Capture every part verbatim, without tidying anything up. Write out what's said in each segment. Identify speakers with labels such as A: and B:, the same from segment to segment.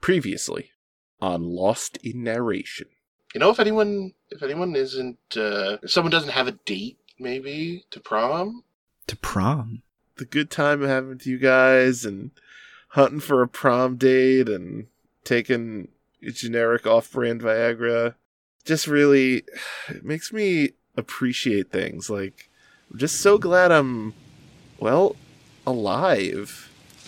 A: Previously on Lost in Narration.
B: You know, if anyone, if anyone isn't, uh, if someone doesn't have a date, maybe, to prom?
C: To prom?
A: The good time of having with you guys and hunting for a prom date and taking generic off-brand Viagra. Just really, it makes me appreciate things. Like, I'm just so glad I'm, well, alive.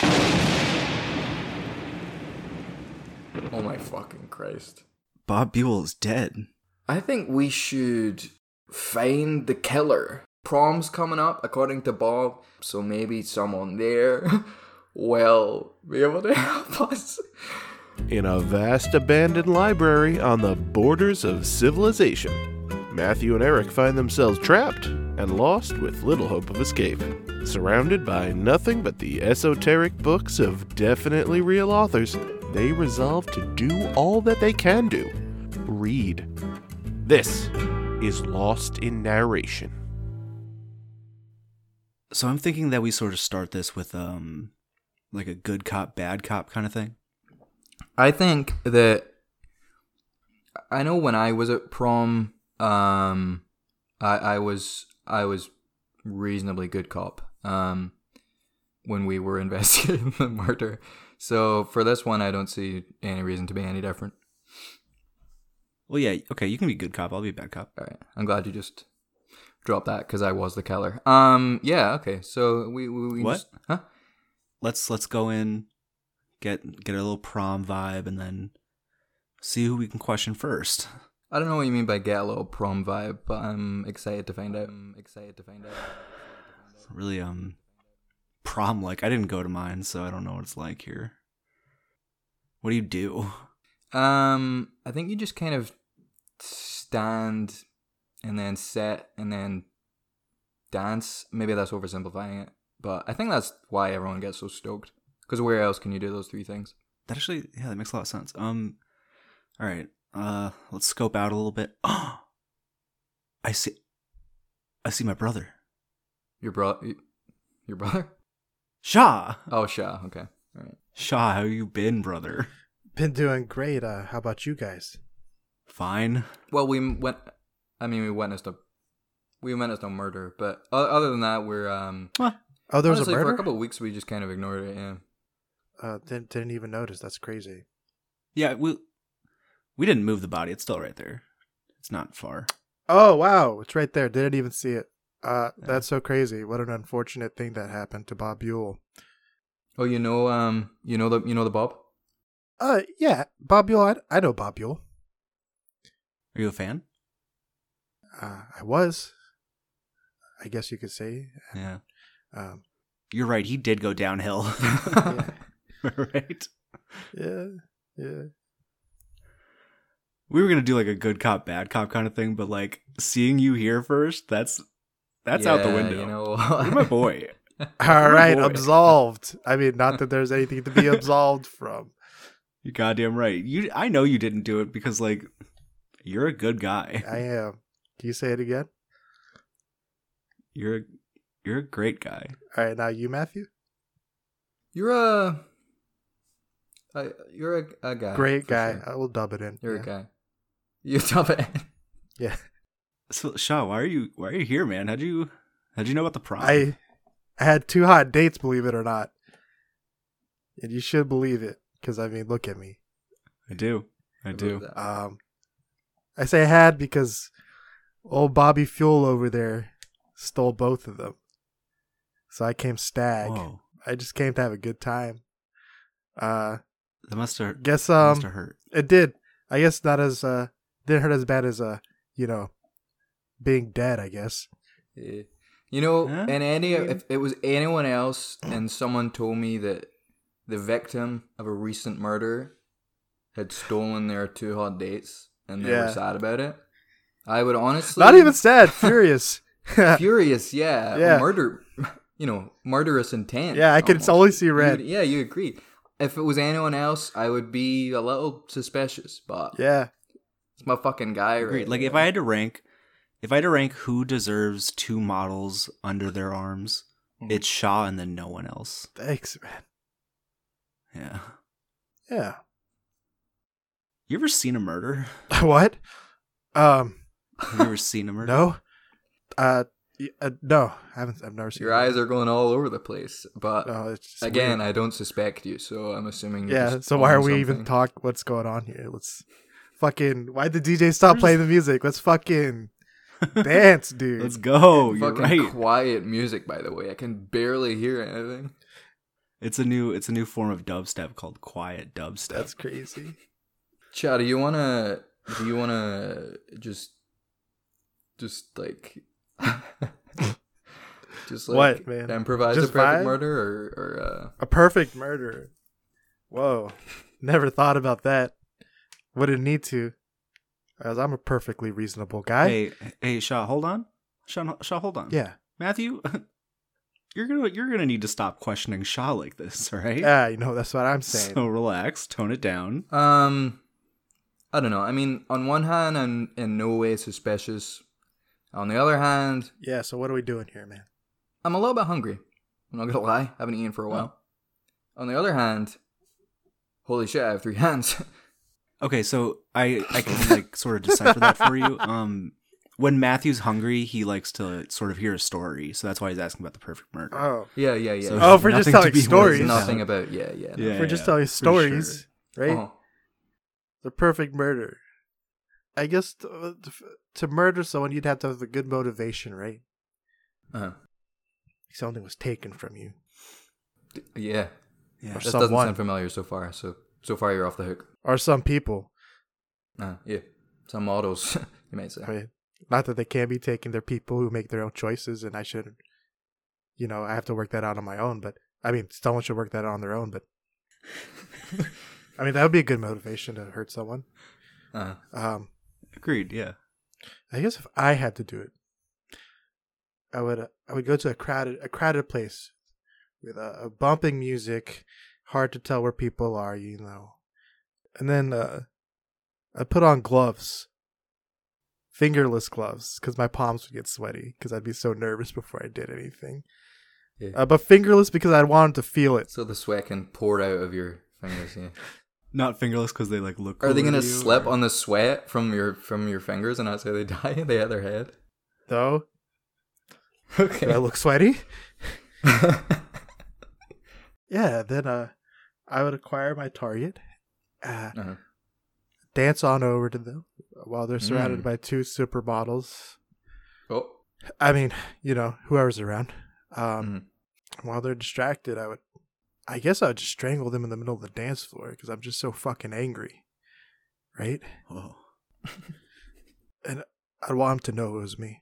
D: Oh my fucking Christ.
C: Bob Buell is dead.
D: I think we should find the killer. Prom's coming up, according to Bob, so maybe someone there will be able to help us.
A: In a vast abandoned library on the borders of civilization, Matthew and Eric find themselves trapped and lost with little hope of escape. Surrounded by nothing but the esoteric books of definitely real authors, they resolve to do all that they can do. Read. This is Lost in Narration.
C: So I'm thinking that we sort of start this with um, like a good cop, bad cop kind of thing.
D: I think that I know when I was at prom, um, I, I was I was reasonably good cop um, when we were investigating the murder. So for this one, I don't see any reason to be any different.
C: Well, yeah, okay, you can be good cop. I'll be bad cop.
D: All right, I'm glad you just dropped that because I was the killer. Um, yeah, okay. So we we, we
C: what?
D: Just, huh?
C: Let's let's go in, get get a little prom vibe, and then see who we can question first.
D: I don't know what you mean by get a little prom vibe, but I'm excited to find out. I'm excited to find out.
C: It's really um prom like. I didn't go to mine, so I don't know what it's like here. What do you do?
D: Um, I think you just kind of stand and then sit and then dance. Maybe that's oversimplifying it, but I think that's why everyone gets so stoked. Because where else can you do those three things?
C: That actually, yeah, that makes a lot of sense. Um, all right, uh, let's scope out a little bit. Oh, I see, I see my brother.
D: Your bro, your brother?
C: Shah.
D: Oh, Shah. Okay, all right.
C: Shah, how you been, brother?
E: Been doing great. Uh, how about you guys?
C: Fine.
D: Well, we went. I mean, we witnessed a, we witnessed a murder, but other than that, we're um.
C: Huh.
E: Oh, there was
D: honestly,
E: a murder.
D: For a couple of weeks, we just kind of ignored it. Yeah.
E: Uh, didn't didn't even notice. That's crazy.
C: Yeah, we we didn't move the body. It's still right there. It's not far.
E: Oh wow, it's right there. Didn't even see it. Uh,
C: Yeah.
E: That's so crazy. What an unfortunate thing that happened to Bob Buell.
D: Oh, you know, um, you know the, you know the Bob.
E: Uh, yeah, Bob Buell. I, I know Bob Buell.
C: Are you a fan?
E: Uh, I was. I guess you could say.
C: Yeah.
E: Um,
C: You're right. He did go downhill.
E: yeah,
C: Right.
E: yeah, yeah.
C: We were gonna do like a good cop, bad cop kind of thing, but like seeing you here first, that's that's out the
D: Yeah,
C: window.
D: You know,
C: You're my boy.
E: All right,
C: boy.
E: absolved. I mean, not that there's anything to be absolved from.
C: You're goddamn right. You, I know you didn't do it because like you're a good guy.
E: I am. Can you say it again?
C: You're a, you're a great guy.
E: All right, now you, Matthew.
D: you're a, a you're a, a guy.
E: Great
D: for
E: guy.
D: sure.
E: I will dub it in.
D: You're
E: yeah.
D: a guy. You dub it.
E: Yeah.
C: So Shaw, why are you why are you here, man? How'd you how'd you know about the prom?
E: I I had two hot dates, believe it or not. And you should believe it, because, I mean, look at me.
C: I do. I do.
D: That.
E: Um, I say I had because old Bobby Fuel over there stole both of them. So I came stag.
C: Whoa.
E: I just came to have a good time. Uh,
C: That must have
E: guess
C: that
E: um,
C: must have hurt.
E: it did. I guess not as uh, didn't hurt as bad as uh, you know, being dead. I guess.
D: Yeah. You know,
C: Huh?
D: and any if it was anyone else, and someone told me that the victim of a recent murder had stolen their two hot dates and they
E: Yeah.
D: were sad about it, I would honestly
E: Not even sad, furious.
D: furious. Yeah,
E: Yeah.
D: murder. You know, murderous intent.
E: Yeah, I could
D: almost.
E: only see red.
D: You- yeah, you agree. If it was anyone else, I would be a little suspicious, but
E: Yeah.
D: it's my fucking guy.
C: Agreed.
D: Right
C: Like if
D: there.
C: I had to rank if I had to rank who deserves two models under their arms,
D: Mhm.
C: it's Shaw and then no one else.
E: Thanks, man.
C: Yeah.
E: Yeah.
C: You ever seen a murder?
E: What? Um,
C: Have you ever seen a murder?
E: no. Uh, y- uh, no, I haven't. I've never seen.
D: Your eyes are going all over the place. But
E: Oh, it's just
D: again,
E: weird.
D: I don't suspect you, so I'm assuming. You're
E: Yeah.
D: just
E: So why
D: on
E: are we even
D: something.
E: talk? What's going on here? Let's fucking. Why did D J stop playing the music? Let's fucking dance, dude.
C: Let's go. You're
D: Fucking
C: right.
D: quiet music, by the way. I can barely hear anything.
C: It's a new it's a new form of dubstep called quiet dubstep.
E: That's crazy.
D: Chad, do you wanna? Do you wanna just, just like, just like
E: What, man?
D: improvise
E: Just
D: a perfect
E: vibe?
D: murder, or or uh,
E: A perfect murder. Whoa. Never thought about that. Wouldn't need to. As I'm a perfectly reasonable guy.
C: Hey, hey, Shaw, hold on. Shaw, Shaw, hold on.
E: Yeah.
C: Matthew, you're gonna you're gonna need to stop questioning Shaw like this, all right?
E: Yeah, you know, that's what I'm saying.
C: So relax, tone it down.
D: um, I don't know. I mean, on one hand, I'm in no way suspicious. On the other hand,
E: Yeah, so what are we doing here, man?
D: I'm a little bit hungry. I'm not gonna lie. I haven't eaten for a while. On the other hand, holy shit, I have three hands.
C: Okay, so I I can like sort of decipher that for you. Um, when Matthew's hungry, he likes to sort of hear a story, so that's why he's asking about the perfect murder.
E: Oh.
D: yeah, yeah, yeah.
C: So-
E: Oh, if we're just
C: Nothing
E: telling
C: to be worried
E: stories.
C: about.
D: Nothing about yeah, yeah. no.
C: Yeah.
E: If we're just
C: yeah,
E: telling
C: for
E: stories, right?
D: Oh.
E: The perfect murder. I guess to, to murder someone, you'd have to have a good motivation, right?
D: Uh-huh.
E: Something was taken from you.
D: Yeah.
C: Yeah.
E: Or
D: That doesn't
E: someone.
D: sound familiar so far. So so far you're off the hook.
E: Or some people.
D: Uh, yeah. Some models, you might say.
E: I mean, not that they can be taken. They're people who make their own choices, and I shouldn't, you know, I have to work that out on my own. But, I mean, someone should work that out on their own. But, I mean, that would be a good motivation to hurt someone.
D: Uh,
E: Um,
C: Agreed. Yeah.
E: I guess if I had to do it, I would uh, I would go to a crowded a crowded place with a, a bumping music, hard to tell where people are, you know, and then uh, I put on gloves, fingerless gloves, because my palms would get sweaty because I'd be so nervous before I did anything.
D: yeah.
E: Uh, but fingerless because I wanted to feel it.
D: So the sweat can pour out of your fingers. Yeah.
C: Not fingerless because they like look.
D: Are they
C: cooler
D: gonna
C: to you,
D: slip
C: or-
D: on the sweat from your from your fingers, and that's how they die? They had their head.
E: Though,
D: Okay.
E: do I look sweaty? Yeah. Then uh, I would acquire my target. Uh,
D: uh-huh.
E: dance on over to them while they're surrounded
D: Mm.
E: by two supermodels.
D: Oh.
E: I mean, you know, whoever's around. Um,
D: Mhm.
E: While they're distracted, I would, I guess I would just strangle them in the middle of the dance floor because I'm just so fucking angry, right?
C: Whoa.
E: And I'd want them to know it was me.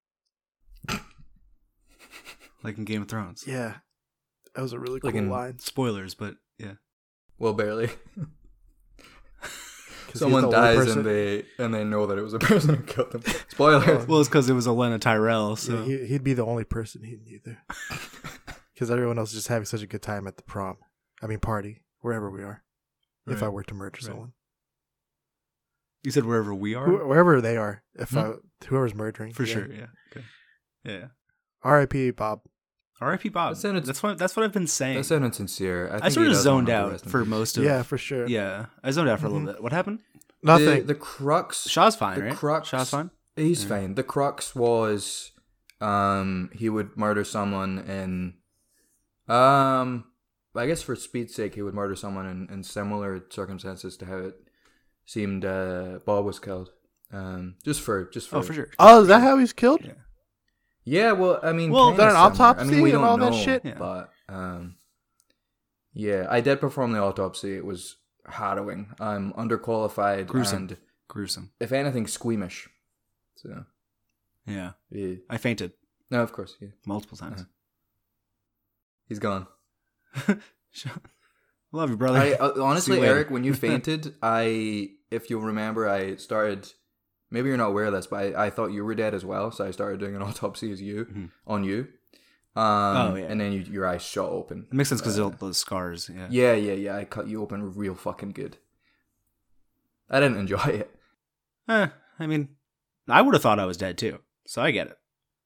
C: Like in Game of Thrones.
E: Yeah, that was a really cool
D: Like in-
E: line.
C: Spoilers, but yeah.
D: Well, barely.
E: 'Cause he's
D: Someone
E: the only
D: dies
E: person-
D: and they and they know that it was a person who killed them. Spoilers.
C: Well, it's because it was Elena Tyrell. So
E: Yeah, he, he'd be the only person he knew there. Because everyone else is just having such a good time at the prom. I mean, party, wherever we are. If I
C: Right.
E: were to murder
C: Right.
E: someone.
C: you said wherever we are,
E: Who, wherever they are, if
C: Hmm?
E: I, whoever's murdering.
C: for
E: yeah.
C: sure. Yeah. Okay. Yeah.
E: R I P Bob.
C: R I P Bob.
D: That sounded-
C: That's what that's what I've been saying.
D: That sounded sincere. I,
C: I,
D: think
C: sort
D: he
C: of
D: does
C: zoned
D: want to
C: out
D: rest in
C: for
D: peace.
C: most of.
E: Yeah, for sure.
C: Yeah, I zoned out for a
E: Mhm.
C: little bit. What happened?
E: Nothing.
D: The, the crux.
C: Shaw's fine,
D: the
C: right?
D: crux.
C: Shaw's fine.
D: He's
C: Yeah.
D: fine. The crux was, um, he would murder someone in, um, I guess for speed's sake, he would murder someone in, in similar circumstances to how it seemed uh, Bob was killed. Um, just for just for
C: Oh, for sure.
E: Oh, is that how he's killed?
C: Yeah.
D: Yeah, well, I mean,
C: Well,
D: kinda
E: done an
D: similar.
E: autopsy
D: I mean, we
E: and
D: don't
E: all that
D: know,
E: shit?
C: Yeah.
D: but um, yeah, I did perform the autopsy. It was harrowing. I'm underqualified
C: Gruesome.
D: and,
C: Gruesome.
D: if anything, squeamish. So
C: Yeah.
D: yeah,
C: I fainted
D: no, of course, yeah.
C: multiple times.
D: Uh-huh. He's gone.
C: Shaw- Love you, brother.
D: I uh, honestly,
C: See you later.
D: Eric, when you fainted, I, if you'll remember, I started. Maybe you're not aware of this, but I, I thought you were dead as well, so I started doing an autopsy as you
C: Mhm.
D: on you. Um,
C: Oh, yeah.
D: And then you, your eyes shot open.
C: It makes sense because
D: Uh,
C: of the scars. Yeah.
D: Yeah, yeah, yeah. I cut you open real fucking good. I didn't enjoy it.
C: Eh, I mean, I would have thought I was dead too, so I get it.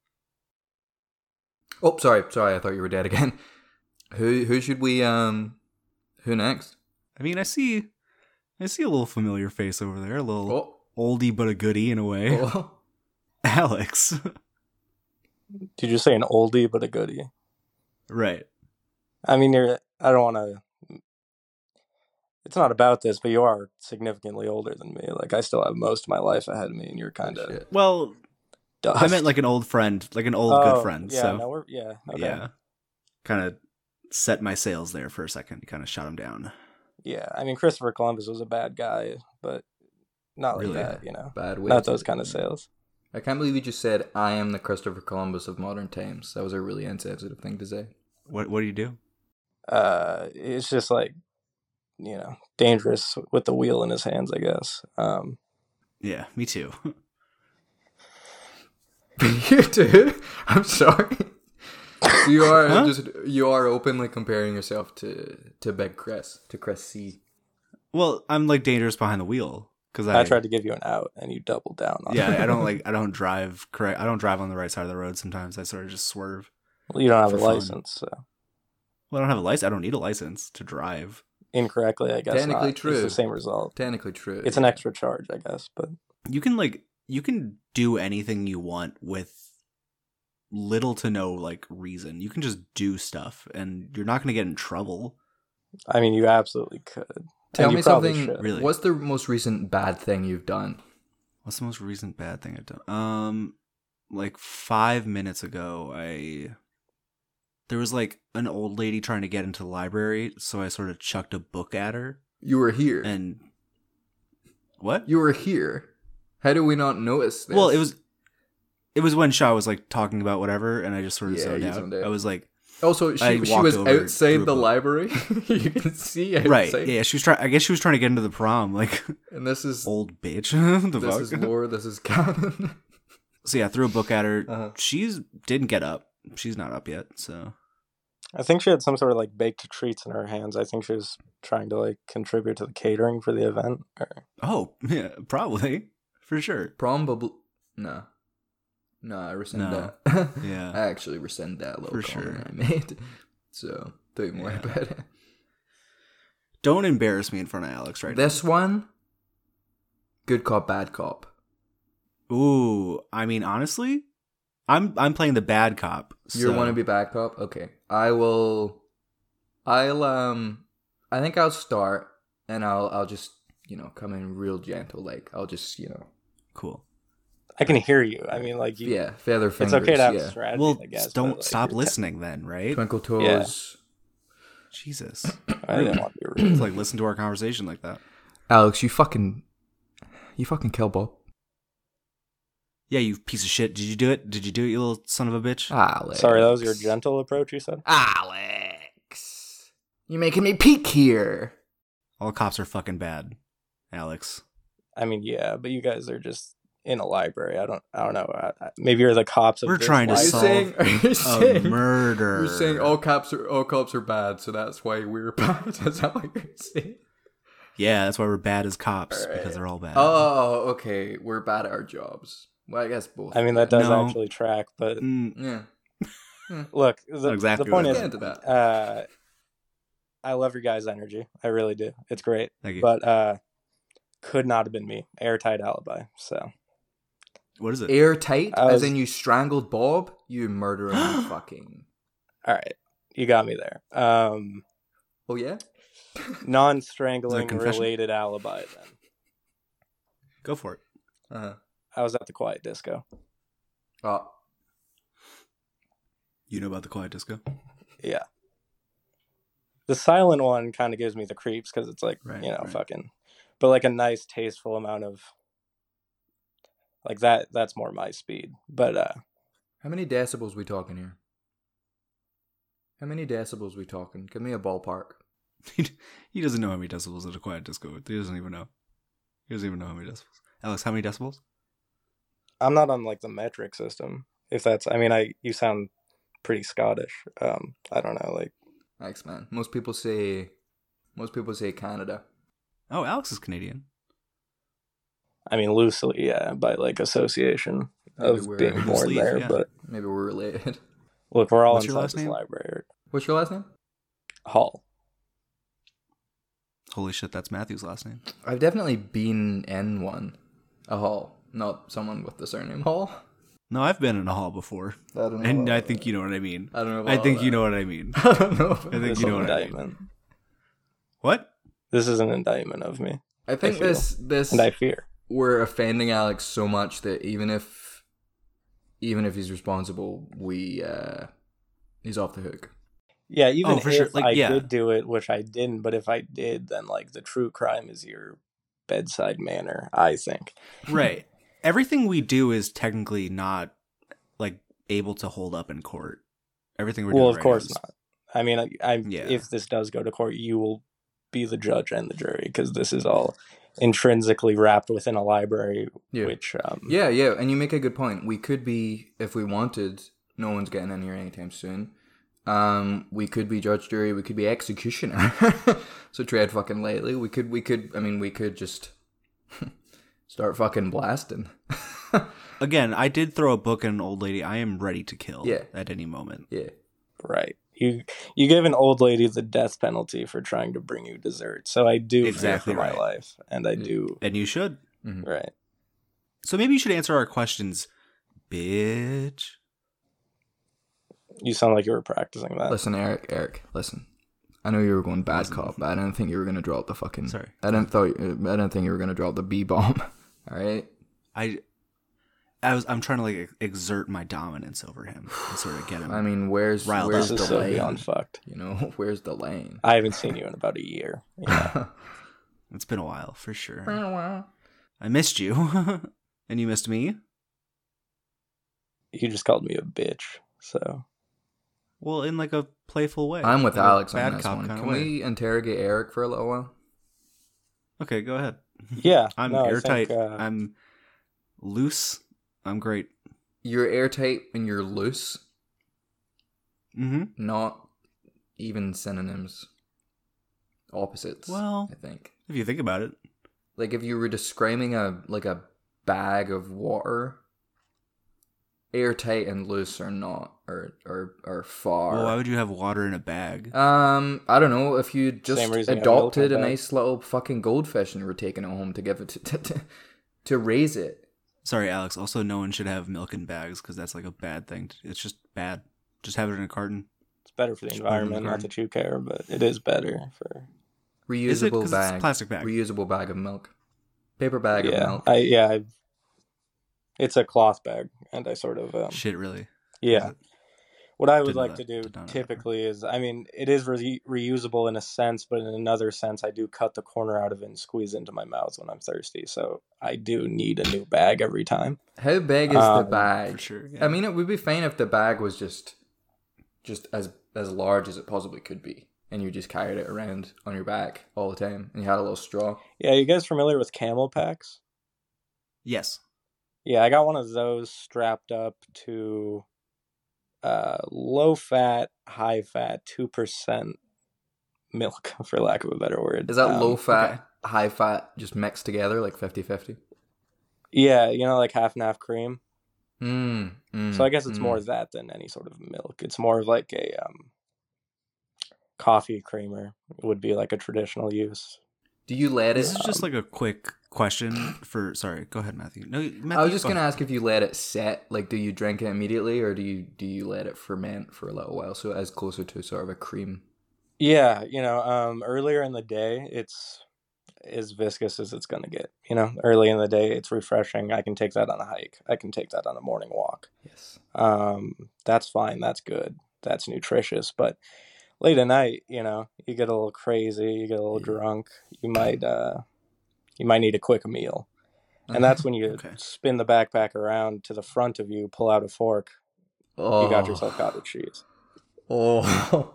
D: Oh, sorry, sorry. I thought you were dead again. Who, who should we? Um, who next?
C: I mean, I see, I see a little familiar face over there. A little
D: Oh,
C: oldie but a goodie in a way.
D: oh.
C: Alex.
F: Did you say an oldie but a goodie?
C: Right.
F: I mean, you're. I don't want to. It's not about this, but you are significantly older than me. Like, I still have most of my life ahead of me, and you're kind of.
D: Shit.
C: Well,
F: dust.
C: I meant like an old friend, like an old
F: Oh,
C: good friend.
F: Yeah,
C: so
F: no, we're yeah, okay.
C: yeah, kind of set my sails there for a second. Kind of shot him down.
F: Yeah, I mean, Christopher Columbus was a bad guy, but not like
C: Really?
F: that, you know.
D: Bad way.
F: Not
D: to-
F: those kind of sales.
D: I can't believe you just said, I am the Christopher Columbus of modern times. That was a really insensitive thing to say.
C: What What do you do?
F: Uh, it's just like, you know, dangerous with the wheel in his hands, I guess. Um,
C: Yeah, me too.
D: You too? I'm sorry. You are
C: Huh?
D: just you are openly comparing yourself to to Big Chris, to Chris C.
C: Well, I'm like dangerous behind the wheel because I,
F: I tried to give you an out, and you doubled down on
C: Yeah,
F: it.
C: I don't like. I don't drive correct. I don't drive on the right side of the road. Sometimes I sort of just swerve.
F: Well, you don't have
C: for
F: a
C: fun.
F: license, so
C: Well, I don't have a license. I don't need a license to drive.
F: incorrectly, I guess.
D: Technically
F: not.
D: true.
F: It's the same result.
D: Technically true.
F: It's an extra charge, I guess, but
C: You can like you can do anything you want with little to no like reason. You can just do stuff, and you're not going to get in trouble.
F: I mean, you absolutely could.
D: Tell
F: And you
D: me
F: probably
D: something.
F: should.
C: Really?
D: What's the most recent bad thing you've done?
C: What's the most recent bad thing I've done? Um, like five minutes ago, I there was like an old lady trying to get into the library, so I sort of chucked a book at her.
D: You were here.
C: And what?
D: You were here. How do we not notice this?
C: Well, it was it was when Shaw was like talking about whatever, and I just sort of
D: Yeah,
C: zoned
D: you
C: out.
D: zoned out.
C: I was like,
D: Also, she,
C: I
D: she
C: walked
D: was
C: over, threw
D: outside
C: a
D: the
C: book.
D: library. You can see outside.
C: right, yeah, she was trying. I guess she was trying to get into the prom, like
D: And this is
C: old bitch. the
D: this
C: fuck?
D: is lore. This is canon.
C: So yeah, I threw a book at her.
D: Uh-huh.
C: She's didn't get up. She's not up yet. So
F: I think she had some sort of like baked treats in her hands. I think she was trying to like contribute to the catering for the event. Or...
C: oh yeah, probably for sure.
D: Probably. No. No, I rescind
C: No.
D: that.
C: Yeah.
D: I actually rescind that little
C: For
D: comment
C: sure.
D: I made. So, don't worry
C: Yeah.
D: about it.
C: Don't embarrass me in front of Alex right
D: This one, good cop, bad cop.
C: now. Ooh, I mean, honestly, I'm I'm playing the bad cop.
D: You
C: so-
D: want to be bad cop? Okay. I will. I'll um. I think I'll start, and I'll I'll just you know come in real gentle, like I'll just you know
C: cool.
F: I can hear you. I mean, like, you,
D: yeah feather
F: it's
D: fingers.
F: okay to have
D: yeah.
F: a strategy,
C: Well,
F: I guess.
C: don't
F: but, like,
C: stop
F: you're
C: listening then, right?
D: Twinkle toes.
F: Yeah.
C: Jesus,
F: te- I didn't want to be rude.
C: it's like listen to our conversation like that.
D: Alex, you fucking, you fucking kill Bob.
C: Yeah, you piece of shit. Did you do it? Did you do it, you little son of a bitch?
D: Alex.
F: Sorry, that was your gentle approach, you said?
D: Alex, you're making me peek here.
C: All cops are fucking bad, Alex.
F: I mean, yeah, but you guys are just in a library. I don't I don't know. I, I- maybe you're the cops of
C: We're
F: this
C: trying to
D: Are you
F: library.
C: solve
D: saying? Are you
C: A
D: saying?
C: murder.
D: You're saying all cops are all cops are bad, so that's why we're bad. Is that what you're saying?
C: Yeah, that's why we're bad as cops
D: Alright.
C: because they're all bad.
D: Oh, okay. We're bad at our jobs. Well, I guess both.
F: I mean, that does
C: No.
F: actually track, but
C: Mm,
D: Yeah.
F: look, the,
C: Not exactly
F: the point
C: what
F: is,
C: I
D: Get into that.
F: uh, I love your guys' energy. I really do. It's great.
C: thank you.
F: But uh, could not have been me. Airtight alibi. So
C: What is it?
D: Airtight,
F: I
D: as
F: was-
D: in you strangled Bob. You murdering fucking.
F: all right, you got me there. Um,
D: Oh yeah.
F: non-strangling
C: confession?
F: related alibi. Then
C: Go for it.
D: Uh-huh.
F: I was at the Quiet Disco.
D: Oh.
C: You know about the Quiet Disco?
F: Yeah. The silent one kind of gives me the creeps because it's like,
C: Right,
F: you know,
C: right.
F: fucking, but like a nice, tasteful amount of, like that, that's more my speed. But uh,
D: How many decibels we talking here? How many decibels we talking? Give me a ballpark.
C: He, he doesn't know how many decibels at a Quiet Disco. He doesn't even know. He doesn't even know how many decibels. Alex, how many decibels?
F: I'm not on like the metric system. If that's, I mean, I you sound pretty Scottish. Um, I don't know, like
D: Thanks, man. Most people say, most people say Canada.
C: Oh, Alex is Canadian.
F: I mean, loosely, yeah, by like association
D: Maybe
F: of
D: we're-
F: being born
C: Loosely,
F: there.
C: yeah.
F: But
D: Maybe we're related.
F: look, we're all
C: What's your
F: inside
C: last
F: this
C: name?
F: library.
D: What's your last name?
F: Hall.
C: Holy shit, that's Matthew's last name.
D: I've definitely been in one. A hall. Not someone with the surname Hall.
C: No, I've been in a hall before.
D: I don't know.
C: And I
D: about
C: think
D: that.
C: you know what I mean.
D: I don't know.
C: I
D: about
C: think
D: that.
C: you know what I mean.
D: I don't know.
C: I think
F: This
C: you
F: is
C: know
F: an
C: what I mean.
F: indictment.
C: What?
F: This is an indictment of me,
D: I think
F: I feel.
D: this this
F: and I fear.
D: we're offending Alex so much that even if even if he's responsible, we uh he's off the hook.
F: Yeah, even
C: Oh, for
F: if
C: sure. Like,
F: I
C: yeah.
F: did do it, which I didn't, but if I did, then like the true crime is your bedside manner, I think.
C: Right. Everything we do is technically not like able to hold up in court. Everything we're
F: Well,
C: doing
F: of
C: right
F: course
C: now is-
F: not. I mean, I, I
C: Yeah.
F: if this does go to court, you will be the judge and the jury because this is all intrinsically wrapped within a library,
D: Yeah.
F: which um,
D: Yeah, yeah, and you make a good point. We could be, if we wanted, no one's getting in here anytime soon. Um, we could be judge, jury, we could be executioner. So tread fucking lightly. We could, we could. I mean, we could just start fucking blasting.
C: Again, I did throw a book at an old lady. I am ready to kill
D: Yeah.
C: at any moment.
D: Yeah.
F: right. You you gave an old lady the death penalty for trying to bring you dessert, so I do
C: Exactly
F: fear for
C: right.
F: my life, and I do
C: And you should.
D: Mhm.
F: right.
C: So maybe you should answer our questions, bitch.
F: You sound like you were practicing that.
D: Listen, Eric, Eric, listen. I know you were going bad
C: Listen.
D: cop, but I didn't think you were gonna drop the fucking.
C: Sorry.
D: I didn't thought. I didn't think you were gonna drop the B bomb. All right.
C: I, I was. I'm trying to like exert my dominance over him and sort of get him.
D: I mean, where's
C: Riled
D: where's
C: up.
F: This is
D: the
F: so
D: lane?
F: beyond fucked.
D: You know, where's the lane?
F: I haven't seen you in about a year. Yeah.
C: It's been a while for sure. I missed you, and you missed me.
F: You just called me a bitch, so
C: Well, in like a playful way.
D: I'm with
C: Like a
D: Alex on
C: bad
D: this
C: cop
D: one.
C: kinda
D: Can
C: way.
D: we interrogate Eric for a little while?
C: Okay, go ahead.
F: yeah.
C: I'm
F: no, I
C: airtight.
F: think, uh,
C: I'm loose. I'm great.
D: You're airtight and you're loose.
C: Mm-hmm.
D: Not even synonyms. Opposites.
C: Well-
D: I think.
C: If you think about it.
D: Like if you were describing a like a bag of water, airtight and loose are not are are are far.
C: Well, why would you have water in a bag?
D: Um, I don't know if you just
F: Same reason you have milk in
D: adopted
F: a
D: a
F: bag.
D: nice little fucking goldfish and were taking it home to give it to to, to, to raise it.
C: Sorry, Alex. Also, no one should have milk in bags because that's like a bad thing. It's just bad. Just have it in a carton.
F: it's better for the
C: Just put it in the
F: environment. Not
C: garden.
F: that you care, but it is better for.
C: Is it?
D: Reusable
C: 'Cause it's a
D: bag.
C: plastic bag.
D: Reusable bag of milk. Paper bag of
F: yeah,
D: milk.
F: I yeah. I, it's a cloth bag, and I sort of um,
C: Shit, really.
F: yeah.
C: Is it?
F: What I would
C: Didn't know
F: like
C: that.
F: to do
C: Did not know that
F: typically is, I mean, it is re- reusable in a sense, but in another sense, I do cut the corner out of it and squeeze into my mouth when I'm thirsty. So I do need a new bag every time.
D: How big is the
F: Um,
D: bag?
C: For sure. Yeah.
D: I mean, it would be fine if the bag was just, just as as large as it possibly could be, and you just carried it around on your back all the time, and you had a little straw.
F: Yeah, you guys familiar with Camel packs?
C: yes.
F: Yeah, I got one of those strapped up to uh, low fat, high fat, two percent milk, for lack of a better word.
D: Is that
F: Um,
D: low fat,
C: okay.
D: high fat, just mixed together like fifty-fifty?
F: Yeah, you know, like half and half cream.
D: Mm, mm,
F: So I guess it's
D: mm.
F: more that than any sort of milk. It's more of like a um, coffee creamer would be like a traditional use.
D: Do you let it?
C: This is just like a quick question for. Sorry, go ahead, Matthew. No, Matthew.
D: I was just
C: go
D: gonna
C: ahead.
D: ask if you let it set. Like, do you drink it immediately, or do you do you let it ferment for a little while so it is closer to sort of a cream?
F: Yeah, you know, um, earlier in the day, it's as viscous as it's going to get. You know, early in the day, it's refreshing. I can take that on a hike. I can take that on a morning walk.
D: Yes.
F: Um, that's fine. That's good. That's nutritious. But late at night, you know, you get a little crazy. You get a little
D: Yeah.
F: drunk. You might, uh, you might need a quick meal. And that's when you
C: Okay.
F: spin the backpack around to the front of you, pull out a fork.
D: oh.
F: You got yourself cottage cheese.
D: Oh.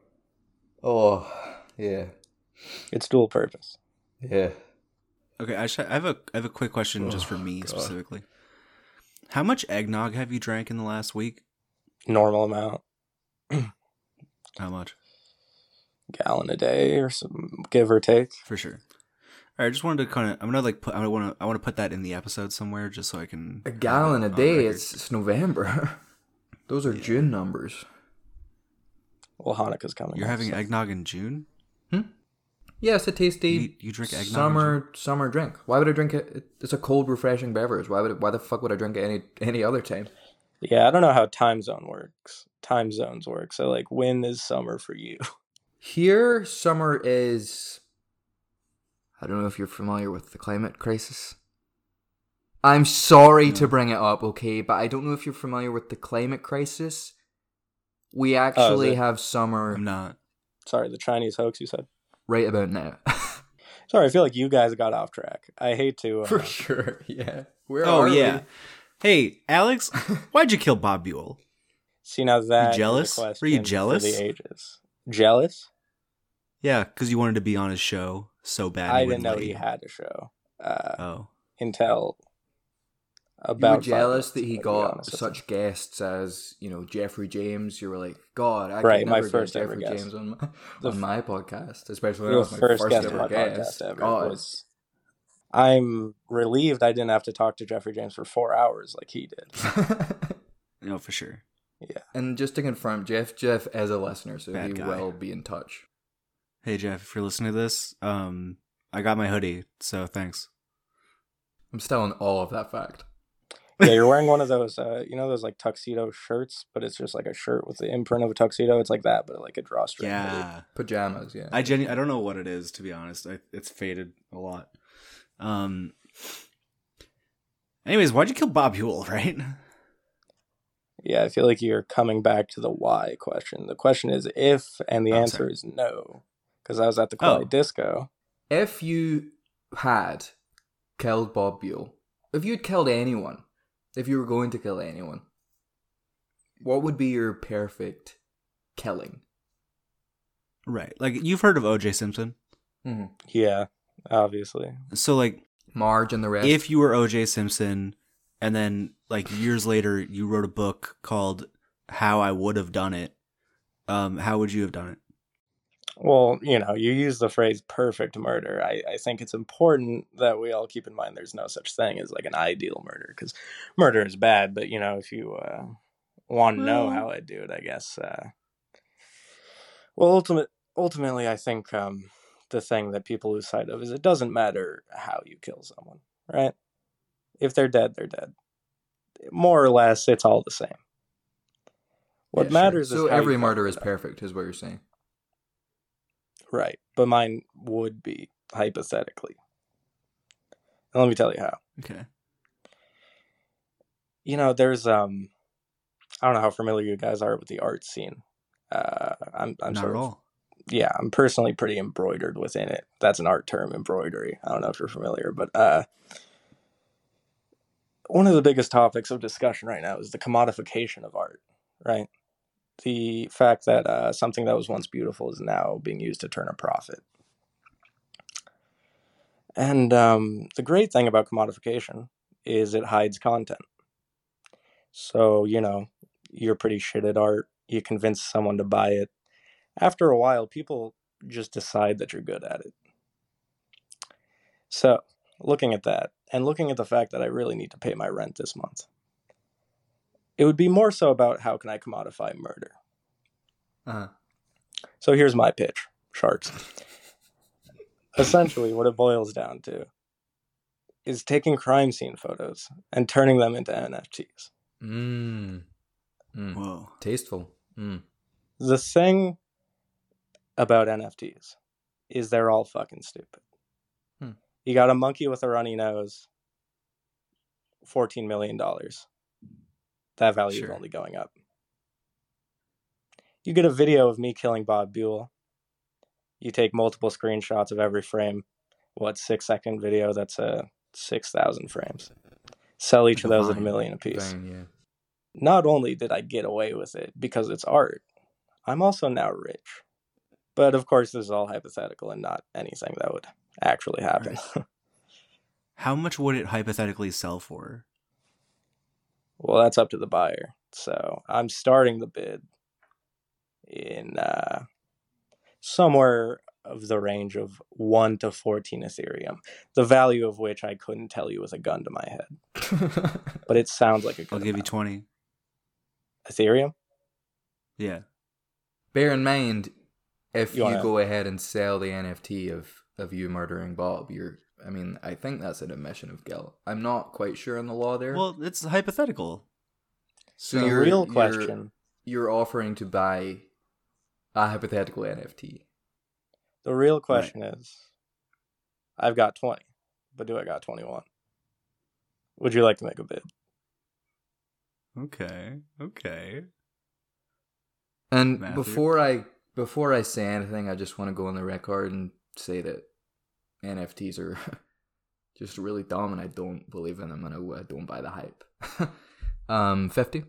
D: Oh. Yeah.
F: It's dual purpose.
D: Yeah.
C: Okay, I, should, I have a I have a quick question just for
D: Oh,
C: me
D: God.
C: specifically. How much eggnog have you drank in the last week?
F: Normal amount.
C: How much?
F: Gallon a day or some, give or take.
C: For sure. All right, I just wanted to kind of. I'm gonna like put. I want to. I want to put that in the episode somewhere just so I can.
D: A gallon a
C: on
D: day.
C: record.
D: It's, it's November. Those are June numbers.
F: Well, Hanukkah's coming.
C: You're
F: up,
C: having
F: so-
C: eggnog in June.
D: Yeah, it's a tasty
C: You, you drink eggnog.
D: summer summer drink. Why would I drink it? It's a cold, refreshing beverage. Why would it, why the fuck would I drink it any any other time?
F: Yeah, I don't know how time zone works. Time zones work. So, like, when is summer for you?
D: Here, summer is. I don't know if you're familiar with the climate crisis. I'm sorry
C: No.
D: to bring it up, okay, but I don't know if you're familiar with the climate crisis. We actually
F: it?
D: have summer
C: I'm not.
F: Sorry, the Chinese hoax you said.
D: right about now.
F: Sorry, I feel like you guys got off track. I hate to. Uh,
D: For sure, yeah. Where
C: Oh
D: are
C: yeah.
D: we?
C: Hey, Alex, why'd you kill Bob Buell?
F: See, now that is a
C: jealous? Were you
F: question
C: jealous?
F: For the ages. Jealous?
C: Yeah, because you wanted to be on his show so bad.
F: I
C: he
F: didn't
C: wouldn't
F: know
C: let
F: he
C: you.
F: had a show uh,
C: Oh,
F: until
D: You
F: about.
D: were jealous
F: five
D: that he
F: minutes, to be
D: got
F: honest with
D: such guests as, you know, Jeffrey James. You were like, God, I
F: Right,
D: could
F: my
D: never
F: first
D: get
F: ever
D: Jeffrey
F: guest.
D: James on my,
F: The
D: on my podcast, especially when
F: you.
D: I
F: The
D: was my
F: first
D: first
F: guest
D: ever
F: on my
D: guest.
F: podcast ever
D: God.
F: was. I'm relieved I didn't have to talk to Jeffrey James for four hours like he did.
C: no, for sure.
F: Yeah.
D: And just to confirm, Jeff, Jeff is a listener, so
C: Bad
D: he
C: guy.
D: will be in touch.
C: Hey Jeff, if you're listening to this, um, I got my hoodie, so thanks.
D: I'm still in awe of that fact.
F: Yeah, you're wearing one of those, uh, you know, those like tuxedo shirts, but it's just like a shirt with the imprint of a tuxedo. It's like that, but like a drawstring. hoodie.
C: Yeah,
D: Pajamas, yeah.
C: I genu- I don't know what it is, to be honest. I, it's faded a lot. Um. Anyways, why'd you kill Bob Buell? Right?
F: Yeah, I feel like you're coming back to the why question. The question is if, and the
C: Oh,
F: answer
C: sorry.
F: is no. Because I was at the Quiet
C: Oh.
F: Disco.
D: If you had killed Bob Buell, if you'd killed anyone, if you were going to kill anyone, what would be your perfect killing?
C: Right. Like you've heard of O J Simpson,
D: Mm-hmm.
F: Yeah, obviously.
C: so like
D: Marge and the rest.
C: if you were O J Simpson, and then like years later you wrote a book called How I Would Have Done It, um, how would you have done it?
F: Well, you know, you use the phrase perfect murder. I, I think it's important that we all keep in mind there's no such thing as like an ideal murder, because murder is bad, but, you know, if you uh, want to know
C: Well-
F: how I'd do it, I guess. Uh, well, ultimate, ultimately, I think um, the thing that people lose sight of is it doesn't matter how you kill someone, right? If they're dead, they're dead. More or less, it's all the same. What
D: Yeah, sure.
F: matters is
D: So
F: how you
D: every
F: kill
D: murder
F: them.
D: is perfect, is what you're saying.
F: Right, but mine would be, hypothetically. And let me tell you how.
C: Okay.
F: You know, there's, um, I don't know how familiar you guys are with the art scene. Uh, I'm, I'm
C: Not
F: sort
C: at
F: of,
C: all.
F: yeah, I'm personally pretty embroidered within it. That's an art term, embroidery. I don't know if you're familiar, but uh, one of the biggest topics of discussion right now is the commodification of art, right? The fact that uh, something that was once beautiful is now being used to turn a profit. And um, the great thing about commodification is it hides content. So, you know, you're pretty shit at art. You convince someone to buy it. After a while, people just decide that you're good at it. So, looking at that, and looking at the fact that I really need to pay my rent this month, it would be more so about how can I commodify murder.
D: Uh-huh.
F: So here's my pitch, sharks. Essentially, what it boils down to is taking crime scene photos and turning them into N F Ts.
D: Mm. Mm.
C: Whoa.
D: Tasteful. Mm.
F: The thing about N F Ts is they're all fucking stupid.
D: Hmm.
F: You got a monkey with a runny nose, fourteen million dollars. That value
C: Sure.
F: is only going up. You get a video of me killing Bob Buell. You take multiple screenshots of every frame. What, six second video? That's uh, six thousand frames. Sell each of those at a
C: Divine.
F: million apiece.
D: Fine, yeah.
F: Not only did I get away with it because it's art, I'm also now rich. But of course, this is all hypothetical and not anything that would actually happen.
C: How much would it hypothetically sell for?
F: Well, that's up to the buyer. So I'm starting the bid in uh, somewhere of the range of one to fourteen Ethereum, the value of which I couldn't tell you with a gun to my head. But it sounds like a good
C: I'll give you
F: amount.
C: twenty.
F: Ethereum?
C: Yeah.
D: Bear in mind, if
F: You
D: you,
F: wanna-
D: go ahead and sell the N F T of, of you murdering Bob, you're, I mean, I think that's an admission of guilt. I'm not quite sure on the law there.
C: Well, it's hypothetical.
D: so
F: the
D: you're,
F: real
D: you're-
F: question,
D: you're offering to buy a hypothetical N F T.
F: the real question is, I've got twenty, but do I got twenty-one? Would you like to make a bid?
C: Okay. Okay.
D: And
C: Matthew?
D: before I before I say anything, I just want to go on the record and say that N F Ts are just really dumb, and I don't believe in them, and I, I don't buy the hype. um, fifty.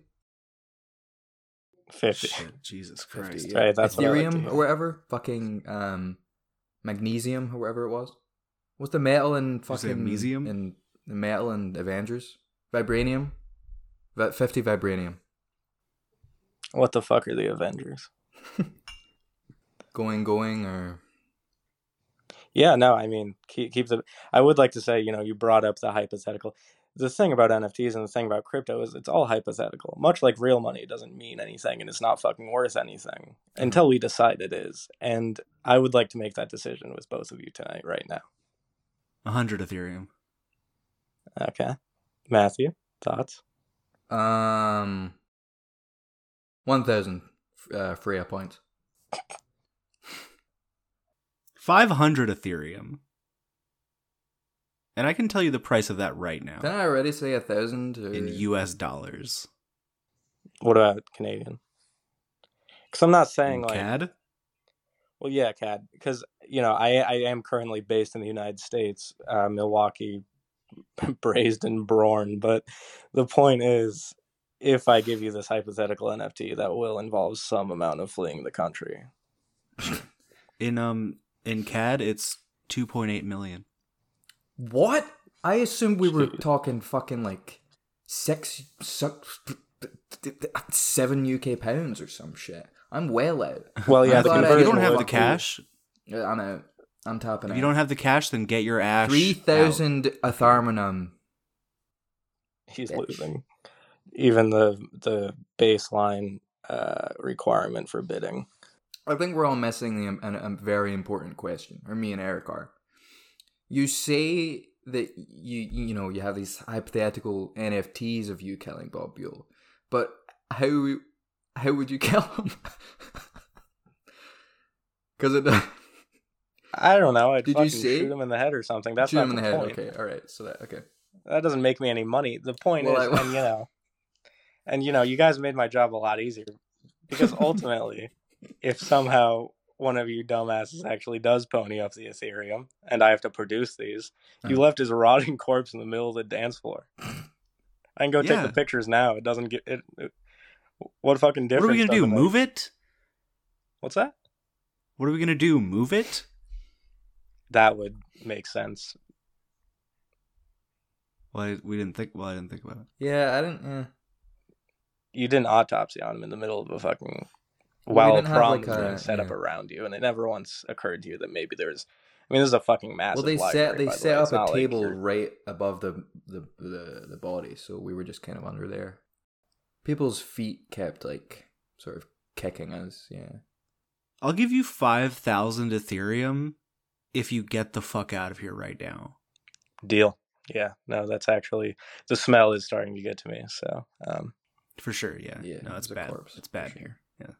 F: fifty.
C: Shit, Jesus
D: fifty,
C: Christ.
D: yeah.
F: Right, that's what I like to
D: Ethereum
F: hear.
D: or whatever, fucking um, magnesium or whatever it was. What's the metal in
C: You say
D: fucking
C: Mesium?
D: in the metal in Avengers? Vibranium. Vi- Fifty vibranium.
F: What the fuck are the Avengers?
D: Going, going, or
F: Yeah, no, I mean, keep, keep the. I would like to say, you know, you brought up the hypothetical. The thing about N F Ts and the thing about crypto is it's all hypothetical. Much like real money, it doesn't mean anything and it's not fucking worth anything until we decide it is. And I would like to make that decision with both of you tonight, right now.
C: A hundred Ethereum.
F: Okay. Matthew, thoughts?
D: um, one thousand uh, Freya points.
C: Five hundred Ethereum. And I can tell you the price of that right now
D: Didn't I already say a thousand?
C: in U S dollars.
F: What about Canadian? Because I'm not saying
C: In
F: like.
C: C A D?
F: Well, yeah, C A D, because you know I I am currently based in the United States, uh, Milwaukee, braised and brawn. But the point is, if I give you this hypothetical N F T, that will involve some amount of fleeing the country.
C: In um in C A D, it's two point eight million.
D: What? I assumed we were
F: Jeez.
D: talking fucking like six, six, seven U K pounds or some shit. I'm well out.
F: Well, yeah,
D: I
F: the
D: thought I
C: If you
F: conversion
C: don't have
F: would
C: the
F: be-
C: cash,
D: Yeah, I'm out. I'm tapping
C: if
D: out.
C: you don't have the cash, then get your ash.
D: Three
C: out.
D: thousand Ethereum.
F: He's
D: Bitch.
F: losing. Even the the baseline uh, requirement for bidding.
D: I think we're all missing the, a, a very important question, or me and Eric are. You say that you you know you have these hypothetical N F Ts of you killing Bob Buell, but how how would you kill him? Because it
F: I don't know. I'd
D: Did you
F: fucking
D: say-
F: shoot him in the head or something. That's
D: shoot
F: not
D: him in the
F: the
D: head.
F: point.
D: Okay, all right. So that okay.
F: That doesn't make me any money. The point
D: Well,
F: is,
D: I-
F: and you know, and you know, you guys made my job a lot easier because ultimately, if somehow one of you dumbasses actually does pony up the Ethereum and I have to produce these, you
D: Uh-huh.
F: left his rotting corpse in the middle of the dance floor. I can go take
C: Yeah.
F: the pictures now. It doesn't get it. it what fucking
C: What
F: difference?
C: are we gonna do?
F: does it make?
C: Move it?
F: What's that?
C: What are we gonna do? Move it?
F: That would make sense.
C: Well, I, we didn't think. Well, I didn't think about it.
D: Yeah, I didn't. Eh.
F: You did an autopsy on him in the middle of a fucking
D: Well, we
F: while a
D: didn't have,
F: prom
D: like,
F: was being
D: a-
F: set up
D: yeah.
F: around you, and it never once occurred to you that maybe there's. I mean, this is a fucking massive.
D: Well, they
F: library,
D: set they
F: by the
D: set
F: way.
D: up
F: It's not
D: a
F: like
D: table
F: you're-
D: right above the, the the the body, so we were just kind of under there. People's feet kept like sort of kicking us. Yeah.
C: I'll give you five thousand Ethereum if you get the fuck out of here right now.
F: Deal. Yeah. No, that's actually the smell is starting to get to me. So, um,
C: For sure. Yeah.
D: Yeah,
C: No, it's
D: it's a
C: bad.
D: corpse,
C: It's bad
D: for
C: here. Yeah.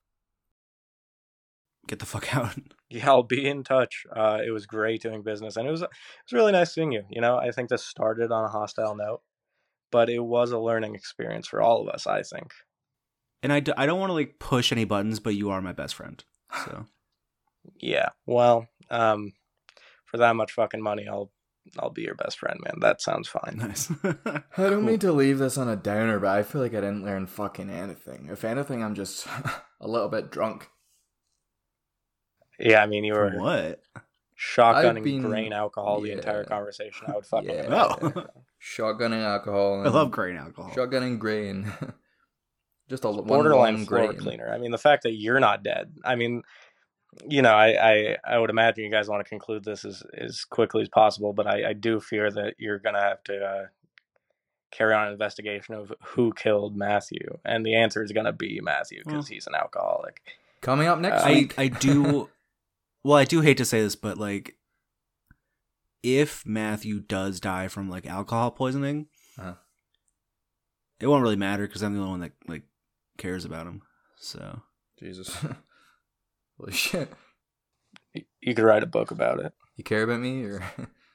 C: Get the fuck out.
F: yeah, I'll be in touch. Uh, it was great doing business, and it was it was really nice seeing you. You know, I think this started on a hostile note, but it was a learning experience for all of us. I think.
C: And I, d- I don't want to like push any buttons, but you are my best friend. So
F: Yeah. Well, um, for that much fucking money, I'll I'll be your best friend, man. That sounds fine.
C: nice.
D: I don't mean to leave this on a downer, but I feel like I didn't learn fucking anything. If anything, I'm just a little bit drunk.
F: Yeah, I mean, you
C: From
F: were
C: what?
F: shotgunning
D: I've been-
F: grain alcohol the
D: yeah.
F: entire conversation. I would fucking.
D: Yeah.
F: imagine.
C: Oh.
D: Shotgunning alcohol.
C: I
D: And
C: love grain alcohol.
D: shotgunning grain. Just a one
F: Borderline
D: long
F: floor
D: grain.
F: cleaner. I mean, the fact that you're not dead. I mean, you know, I, I, I would imagine you guys want to conclude this as, as quickly as possible, but I, I do fear that you're going to have to uh, carry on an investigation of who killed Matthew. And the answer is going to be Matthew because
C: Well.
F: he's an alcoholic.
D: Coming up next
F: Uh,
C: I
D: week.
C: I do. Well, I do hate to say this, but like, if Matthew does die from like alcohol poisoning,
D: Uh-huh.
C: it won't really matter because I'm the only one that like cares about him. So
D: Jesus. Holy shit.
F: You- You could write a book about it.
D: You care about me or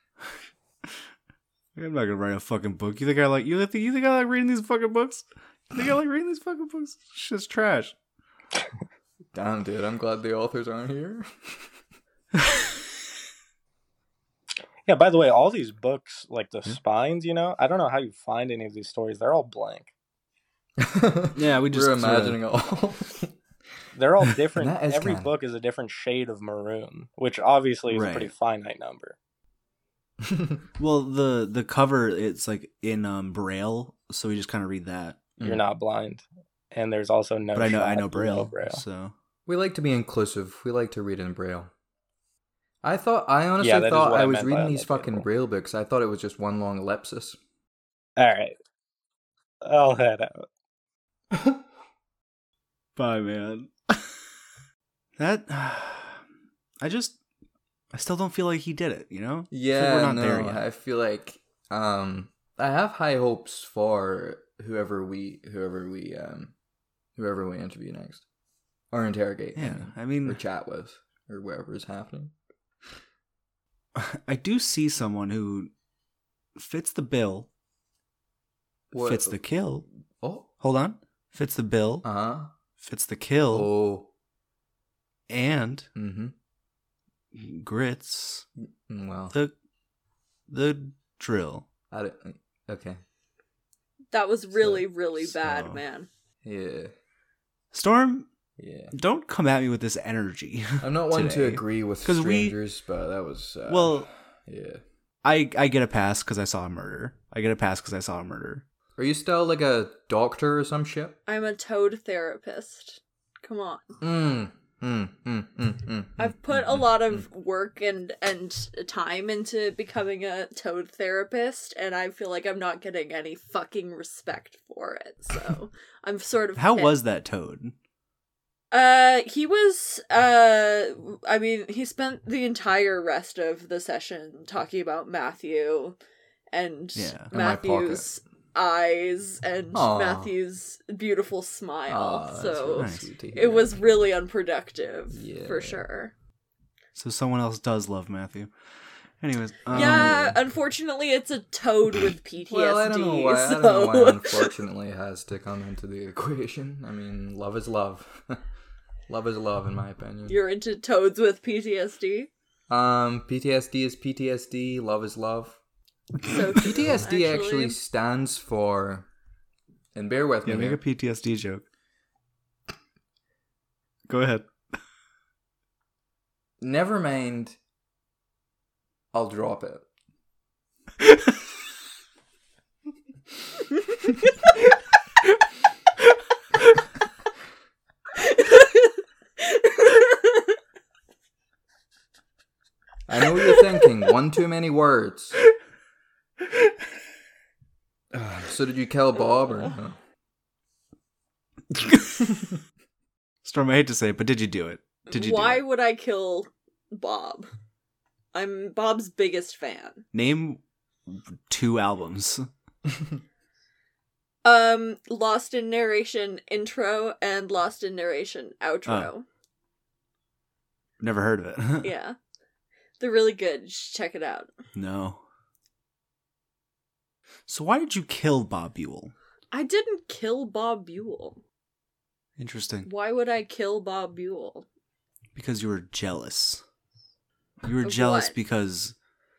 C: I'm not gonna write a fucking book. You think I like you think you think I like reading these fucking books? You think I like reading these fucking books? Shit's trash.
D: damn, dude, I'm glad the authors aren't here.
F: Yeah, by the way, all these books, like the spines, you know, I don't know how you find any of these stories. They're all blank.
C: Yeah, we just
D: We're
C: sorta-
D: imagining it all.
F: They're all different.
D: That is
F: Every
D: canon.
F: book is a different shade of maroon, which obviously is
C: Right.
F: a pretty finite number.
C: Well, the the cover it's like in um Braille, so we just kind of read that.
F: You're
D: Mm.
F: not blind. And there's also no
C: But I know I
F: shot
C: know
F: below
C: Braille, so
D: We like to be inclusive. We like to read in Braille. I thought I honestly
F: Yeah, that is
D: thought
F: what
D: I
F: I
D: was
F: meant by
D: reading these fucking
F: understandable.
D: Braille books. I thought it was just one long ellipsis.
F: All right. I'll head out.
C: bye, man. That I just I still don't feel like he did it. You know? I feel like
D: Yeah,
C: we're not
D: no,
C: there yet.
D: I feel like um I have high hopes for whoever we whoever we um whoever we interview next. Or interrogate. I
C: Yeah,
D: mean,
C: I mean,
D: or chat with. Or whatever is happening.
C: I do see someone who fits the bill,
D: What-
C: fits the kill.
D: Oh.
C: Hold on, fits the bill,
D: Uh-huh.
C: fits the kill,
D: Oh.
C: and
D: Mm-hmm.
C: grits
D: Well,
C: the the drill.
D: I don't, okay.
G: That was really, really
C: so-
G: bad, man.
D: Yeah.
C: Storm,
D: Yeah.
C: don't come at me with this energy.
D: I'm not one to
C: today.
D: agree with
C: 'Cause we-
D: strangers, but that was uh,
C: Well,
D: yeah.
C: I I get a pass because I saw a murder. I get a pass because I saw a murder.
D: Are you still like a doctor or some shit?
G: I'm a toad therapist. Come on.
D: Mm. Mm. Mm. Mm. Mm.
G: I've put a lot of work and and time into becoming a toad therapist, and I feel like I'm not getting any fucking respect for it. So I'm sort of
C: How
G: pissed.
C: was that toad?
G: Uh, he was, uh, I mean, he spent the entire rest of the session talking about Matthew and
C: Yeah.
D: In my
G: Matthew's eyes and
D: Aw.
G: Matthew's beautiful smile.
D: Ah, that's
G: so
D: really
C: Nice.
D: sweet to hear.
G: it was really unproductive,
D: Yeah.
G: for sure.
C: So someone else does love Matthew. Anyways, um,
G: yeah, unfortunately, it's a toad with P T S D.
D: Well, I don't know why. I
G: so...
D: don't know why. Unfortunately, has to come into the equation. I mean, love is love. Love is love, in my opinion.
G: You're into toads with P T S D?
D: Um, P T S D is P T S D. Love is love.
G: So
D: P T S D actually,
G: actually
D: stands for, and bear with
C: yeah,
D: me
C: make
D: here.
C: a P T S D joke. Go ahead.
D: Never mind. I'll drop it. I know what you're thinking. One too many words. Uh, so did you kill Bob or no?
C: Storm, I hate to say it, but did you do it? Did you
G: Why
C: do it?
G: would I kill Bob? I'm Bob's biggest fan.
C: Name two albums.
G: Um, Lost in Narration intro and Lost in Narration outro.
C: Never heard of it.
G: Yeah. They're really good. You should check it out.
C: No. So why did you kill Bob Buell?
G: I didn't kill Bob Buell.
C: Interesting.
G: Why would I kill Bob Buell?
C: Because you were jealous. You were
G: Of
C: jealous
G: what?
C: because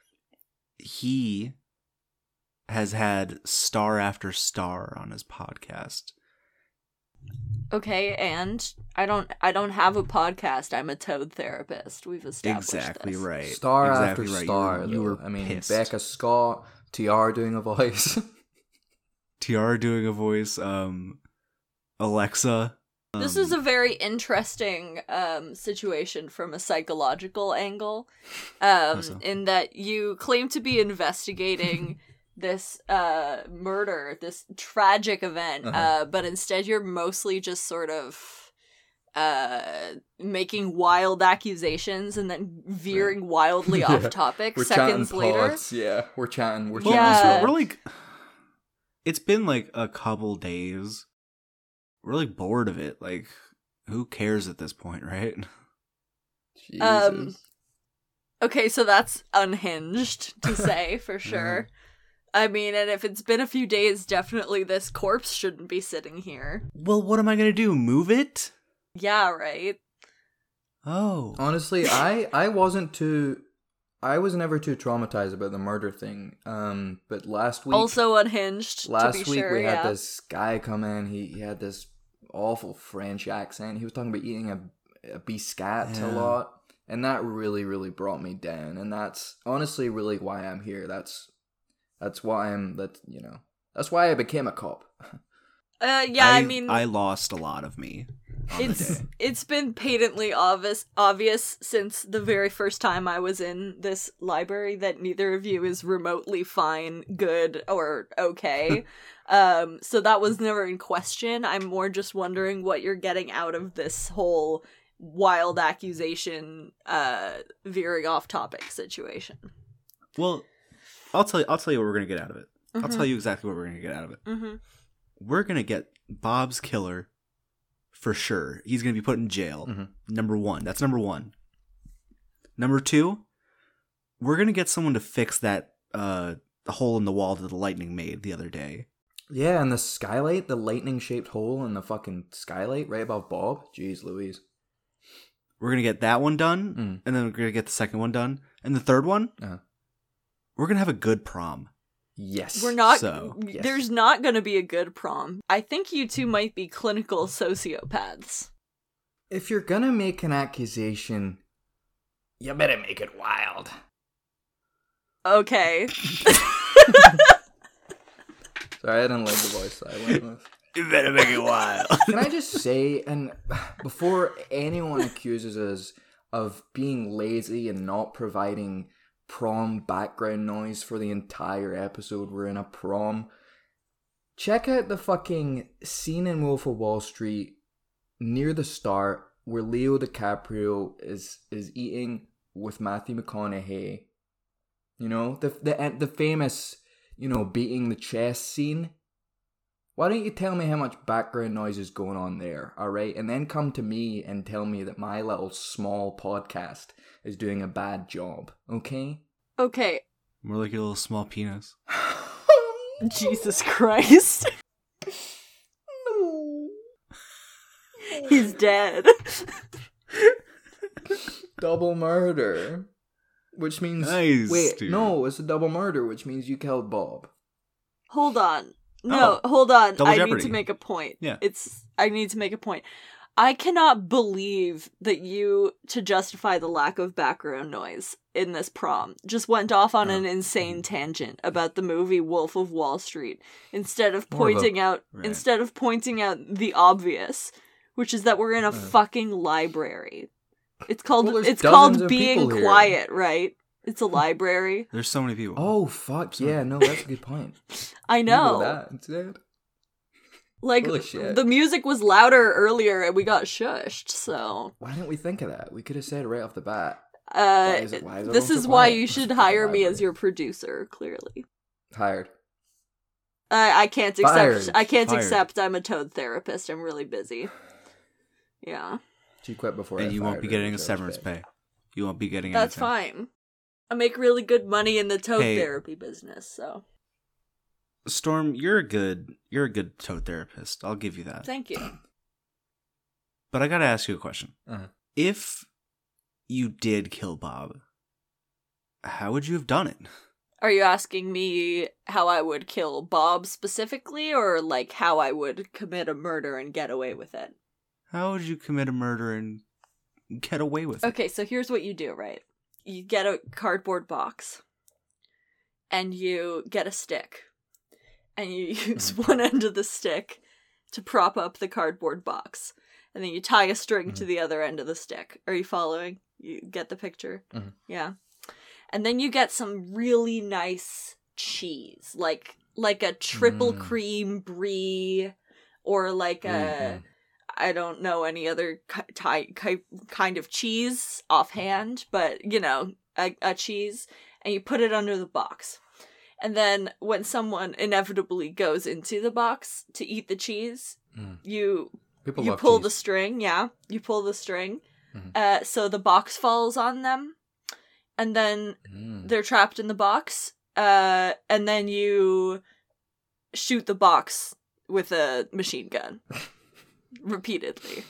C: he has had star after star on his podcast.
G: Okay, and I don't I don't have a podcast. I'm a toad therapist. We've established
C: Exactly
G: this.
C: right.
D: Star
C: exactly
D: after
C: right.
D: star.
C: You were, you
D: though.
C: were
D: I mean,
C: pissed.
D: Becca Scott, T R doing a voice.
C: T R doing a voice. Um, Alexa.
G: This
C: um,
G: is a very interesting um, situation from a psychological angle, um,
C: so?
G: in that you claim to be investigating this uh, murder, this tragic event,
D: Uh-huh.
G: uh, but instead you're mostly just sort of uh making wild accusations and then veering wildly
D: Yeah.
G: off topic
D: We're
G: seconds
D: chatting
G: later.
D: pods, yeah. We're chatting. We're
C: Well,
D: chatting.
G: Yeah.
C: also, we're like, it's been like a couple days. We're like bored of it. Like, who cares at this point, right?
D: Jesus.
G: Um, Okay, so that's unhinged to say for sure. I mean, and if it's been a few days, definitely this corpse shouldn't be sitting here.
C: Well, what am I gonna do? Move it?
G: Yeah, right.
C: Oh.
D: Honestly, I I wasn't too. I was never too traumatized about the murder thing. Um, but last week,
G: Also unhinged.
D: last
G: to be
D: week
G: sure,
D: we had
G: yeah.
D: this guy come in. He he had this awful French accent. He was talking about eating a a biscuit a
C: Yeah.
D: lot, and that really really brought me down. And that's honestly really why I'm here. That's that's why I'm that you know that's why I became a cop.
G: Uh, yeah, I, mean,
C: I lost a lot of me on the
G: it's
C: day.
G: it's been patently obvious obvious since the very first time I was in this library that neither of you is remotely fine, good, or okay. um, so that was never in question. I'm more just wondering what you're getting out of this whole wild accusation, uh, veering off topic situation.
C: Well, I'll tell you. I'll tell you what we're gonna get out of it. I'll
G: Mhm.
C: tell you exactly what we're gonna get out of it.
G: Mm-hmm.
C: We're gonna get Bob's killer for sure. He's gonna be put in jail.
D: Mhm.
C: Number one. That's number one. Number two, we're gonna get someone to fix that uh the hole in the wall that the lightning made the other day.
D: Yeah, and the skylight, the lightning shaped hole in the fucking skylight right above Bob. Jeez Louise.
C: We're gonna get that one done,
D: Mm.
C: and then we're gonna get the second one done, and the third one,
D: Uh-huh.
C: we're gonna have a good prom.
D: Yes.
G: We're not.
C: So,
D: yes.
G: There's not going to be a good prom. I think you two might be clinical sociopaths.
D: If you're gonna make an accusation, you better make it wild.
G: Okay.
D: Sorry, I didn't like the voice I went with.
C: You better make it wild.
D: Can I just say, and before anyone accuses us of being lazy and not providing prom background noise for the entire episode we're in a prom, check out the fucking scene in Wolf of Wall Street near the start where Leo DiCaprio is is eating with Matthew McConaughey. You know, the the the famous, you know, beating the chest scene. Why don't you tell me how much background noise is going on there, alright? And then come to me and tell me that my little small podcast is doing a bad job, okay?
G: Okay.
C: More like your little small penis.
G: Jesus Christ.
D: No.
G: He's dead.
D: Double murder. Which means...
C: Nice,
D: wait,
C: dude.
D: no, it's a double murder, which means you killed Bob.
G: Hold on. No,
C: Oh,
G: hold on.
C: Double
G: I need
C: Jeopardy.
G: to make a point.
C: Yeah.
G: It's I need to make a point. I cannot believe that you, to justify the lack of background noise in this prom, just went off on
C: Oh.
G: an insane tangent about the movie Wolf of Wall Street instead of
D: More of a-
G: pointing out
C: Right.
G: instead of pointing out the obvious, which is that we're in a fucking library. It's called
D: Well, there's
G: it's
D: dozens
G: called
D: of
G: being
D: people here.
G: quiet, right? It's a library.
C: There's so many people.
D: Oh, fuck, yeah, no, that's a good point.
G: I
D: You go
G: know.
D: that instead.
G: Like,
D: Holy shit.
G: the music was louder earlier and we got shushed, so.
D: Why didn't we think of that? We could have said right off the bat.
G: Uh,
D: is it- why is
G: this
D: everyone
G: is
D: so
G: why
D: quiet?
G: you
D: It's
G: should
D: a
G: hire me
D: library.
G: as your producer, clearly.
D: Hired.
G: I I can't accept,
D: Fired.
G: I can't
C: Fired.
G: accept I'm a toad therapist, I'm really busy. Yeah,
D: She quit before I
C: and you won't
D: fired
C: be
D: her,
C: getting a
D: which I
C: severance
D: respect.
C: pay. You won't be getting
G: that's
C: anything.
G: fine. I make really good money in the toad
C: Hey.
G: therapy business, so.
C: Storm, you're a good you're a good toad therapist. I'll give you that.
G: Thank you.
C: But I gotta ask you a question.
D: Uh-huh.
C: If you did kill Bob, how would you have done it?
G: Are you asking me how I would kill Bob specifically, or like how I would commit a murder and get away with it?
C: How would you commit a murder and get away with it?
G: Okay, so here's what you do, right? You get a cardboard box, and you get a stick, and you use one end of the stick to prop up the cardboard box, and then you tie a string to the other end of the stick. Are you following? You get the picture?
D: Mhm.
G: Yeah. And then you get some really nice cheese, like like a triple
D: Mm.
G: cream brie, or like a
D: Mhm.
G: I don't know any other ki- ty- ki- kind of cheese offhand, but, you know, a, a cheese, and you put it under the box. And then when someone inevitably goes into the box to eat the cheese,
D: Mm.
G: you
D: People
G: you
D: love
G: pull
D: cheese.
G: the string, yeah, you pull the string,
D: Mhm.
G: uh, so the box falls on them, and then
D: Mm.
G: they're trapped in the box, uh, and then you shoot the box with a machine gun repeatedly.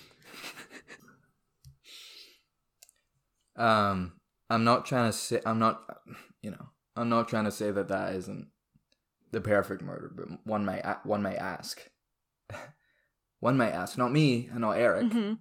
D: Um, I'm not trying to say. I'm not. You know. I'm not trying to say that that isn't the perfect murder, but one might a- one might ask. One might ask, not me and not Eric,
G: Mm-hmm.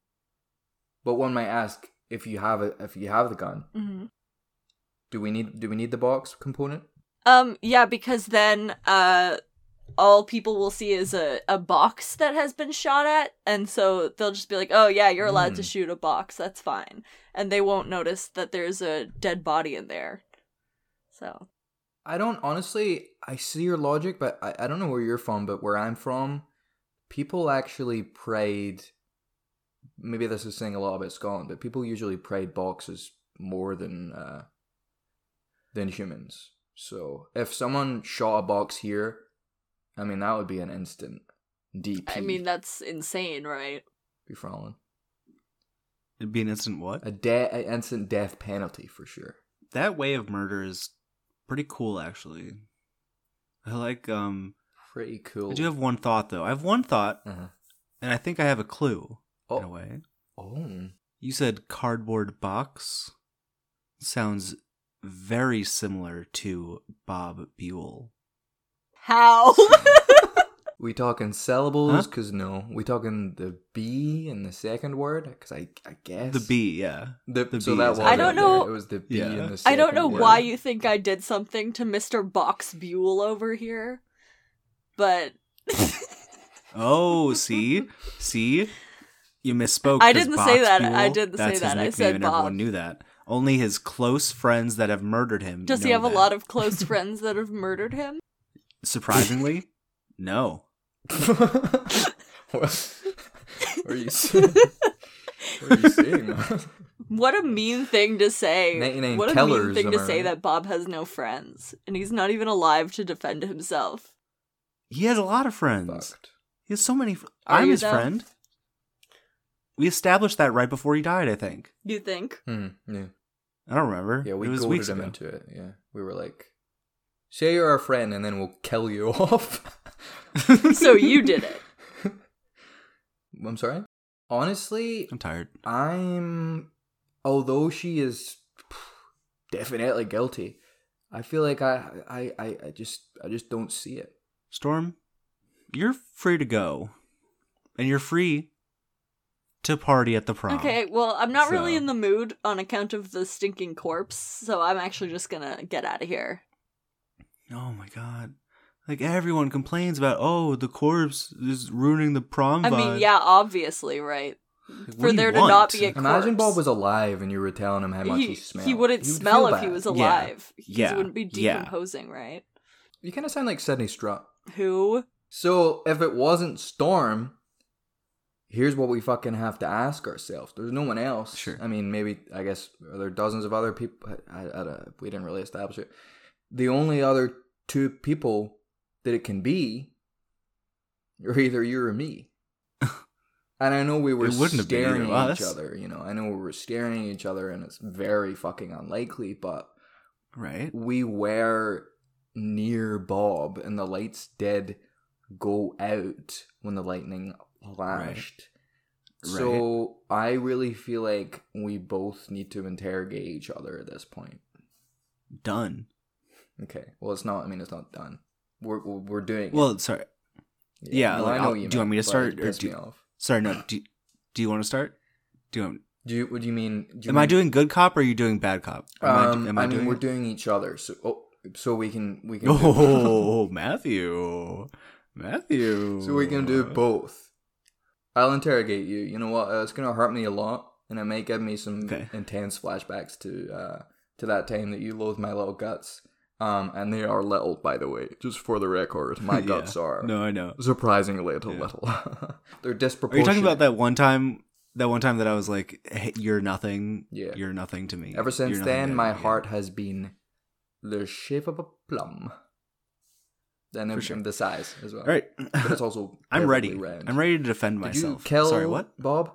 D: but one might ask if you have it. If you have the gun,
G: Mm-hmm.
D: do we need do we need the box component?
G: Um, yeah, because then, uh, all people will see is a, a box that has been shot at, and so they'll just be like, oh yeah, you're allowed to
D: Mm.
G: shoot a box, that's fine. And they won't notice that there's a dead body in there. So.
D: I don't honestly. I see your logic, but I, I don't know where you're from. But where I'm from, people actually prayed. Maybe this is saying a lot about Scotland, but people usually prayed boxes more than uh, than humans. So if someone shot a box here, I mean that would be an instant D P.
G: I mean, that's insane, right?
D: be fallen.
C: It'd be an instant what?
D: A de- an instant death penalty for sure.
C: That way of murder is pretty cool, actually. I like, um...
D: Pretty cool.
C: I do have one thought, though. I have one thought,
D: Uh-huh.
C: and I think I have a clue,
D: Oh.
C: in a way.
D: Oh.
C: You said cardboard box. Sounds very similar to Bob Buell.
G: How?
D: We talking syllables?
C: Huh?
D: Cause no, we talking the B in the second word. Cause I, I guess
C: The B, yeah.
D: The,
C: the
D: so
C: B
D: that
C: is
D: was
G: I
D: it
G: don't
D: there.
G: know-
D: It was the B
C: Yeah.
D: in the
G: I
D: second
G: don't know
D: word.
G: why you think I did something to Mister Box Buell over here, but
C: Oh, see? See? You misspoke.
G: I
C: 'cause
G: didn't say
C: Box
G: that. I
C: Buell,
G: didn't say
C: that's his
G: that. I
C: nickname,
G: said
C: and
G: Bob.
C: everyone knew that. Only his close friends that have murdered him
G: does he
C: know
G: have a
C: that.
G: lot of close friends that have murdered him?
C: Surprisingly, no.
D: what, what are you saying? What are you saying, man?
G: What a mean thing to say.
D: ninety-nine
G: What a
D: killers,
G: mean thing
D: am
G: to
D: I
G: say
D: right?
G: that Bob has no friends, and he's not even alive to defend himself.
C: He has a lot of friends.
D: Fucked.
C: He has so many. Fr-
G: Are
C: I'm
G: you,
C: his
G: though?
C: friend. We established that right before he died, I think.
G: You think?
D: Hmm, yeah,
C: I don't remember.
D: yeah. We
C: it was
D: goaded
C: weeks
D: him
C: ago.
D: into it. Yeah, we were like, "Say you're our friend, and then we'll kill you off."
G: So you did it.
D: I'm sorry. Honestly,
C: I'm tired.
D: I'm. Although she is definitely guilty, I feel like I, I, I, I just, I just don't see it.
C: Storm, you're free to go, and you're free to party at the prom.
G: Okay, well, I'm not really
C: So-
G: in the mood on account of the stinking corpse, so I'm actually just gonna get out of here.
C: Oh my god. Like, everyone complains about, oh, the corpse is ruining the prom
G: I
C: vibe.
G: mean, yeah, obviously, right?
C: Like, what
G: For
C: do you
G: there to
C: want?
G: not be a
D: Imagine
G: corpse.
D: Bob was alive and you were telling him how much he,
G: he,
D: smelled.
G: he wouldn't
D: He would
G: smell
D: feel
G: if he
D: bad.
G: was
C: Yeah.
G: alive. He
C: Yeah.
G: wouldn't be
C: Yeah.
G: decomposing, right?
D: You kind of sound like Sydney Strutt.
G: Who?
D: So if it wasn't Storm, here's what we fucking have to ask ourselves. There's no one else.
C: Sure.
D: I mean, maybe, I guess, are there dozens of other people? I, I, I, don't- we didn't really establish it. The only other two people that it can be are either you or me. And I know we were
C: It wouldn't have been
D: staring
C: either of
D: at each
C: us.
D: other, you know. I know we were staring at each other, and it's very fucking unlikely, but
C: Right?
D: we were near Bob, and the lights did go out when the lightning flashed.
C: Right.
D: So I really feel like we both need to interrogate each other at this point.
C: Done.
D: Okay. Well, it's not. I mean, it's not done. We're we're, we're doing. it.
C: Well, sorry. yeah,
D: no,
C: like,
D: I know
C: I'll-
D: what you
C: do you want
D: meant,
C: me to
D: but
C: start,
D: it
C: or
D: pissed
C: do-
D: me off.
C: Sorry, no. Do, do you want to start? Do you want,
D: Do you? What do you mean? Do you
C: am I
D: mean-
C: doing good cop or are you doing bad cop? Am I,
D: Um,
C: do-
D: I,
C: am I,
D: mean,
C: doing
D: we're
C: it?
D: doing each other. So, oh, so we can we can. do both.
C: Oh, Matthew. Matthew.
D: So we can do both. I'll interrogate you. You know what? Uh, it's gonna hurt me a lot, and it may give me some
C: Okay.
D: intense flashbacks to uh, to that time that you loathed my little guts. Um, and they are little, by the way, just for the record. My
C: Yeah.
D: guts are
C: No, I know.
D: surprisingly little,
C: Yeah.
D: little. They're
C: Are you
D: disproportionate.
C: talking about that one time? That one time that I was like, hey, "You're nothing.
D: Yeah.
C: You're nothing to me."
D: Ever since
C: You're nothing
D: then,
C: to
D: my
C: me."
D: heart has been the shape of a plum. Then
C: For
D: I'm
C: sure.
D: the size as well.
C: All right,
D: But it's also
C: I'm ready.
D: perfectly round.
C: I'm ready to defend
D: Did
C: myself.
D: you kill
C: Sorry, what?
D: Bob?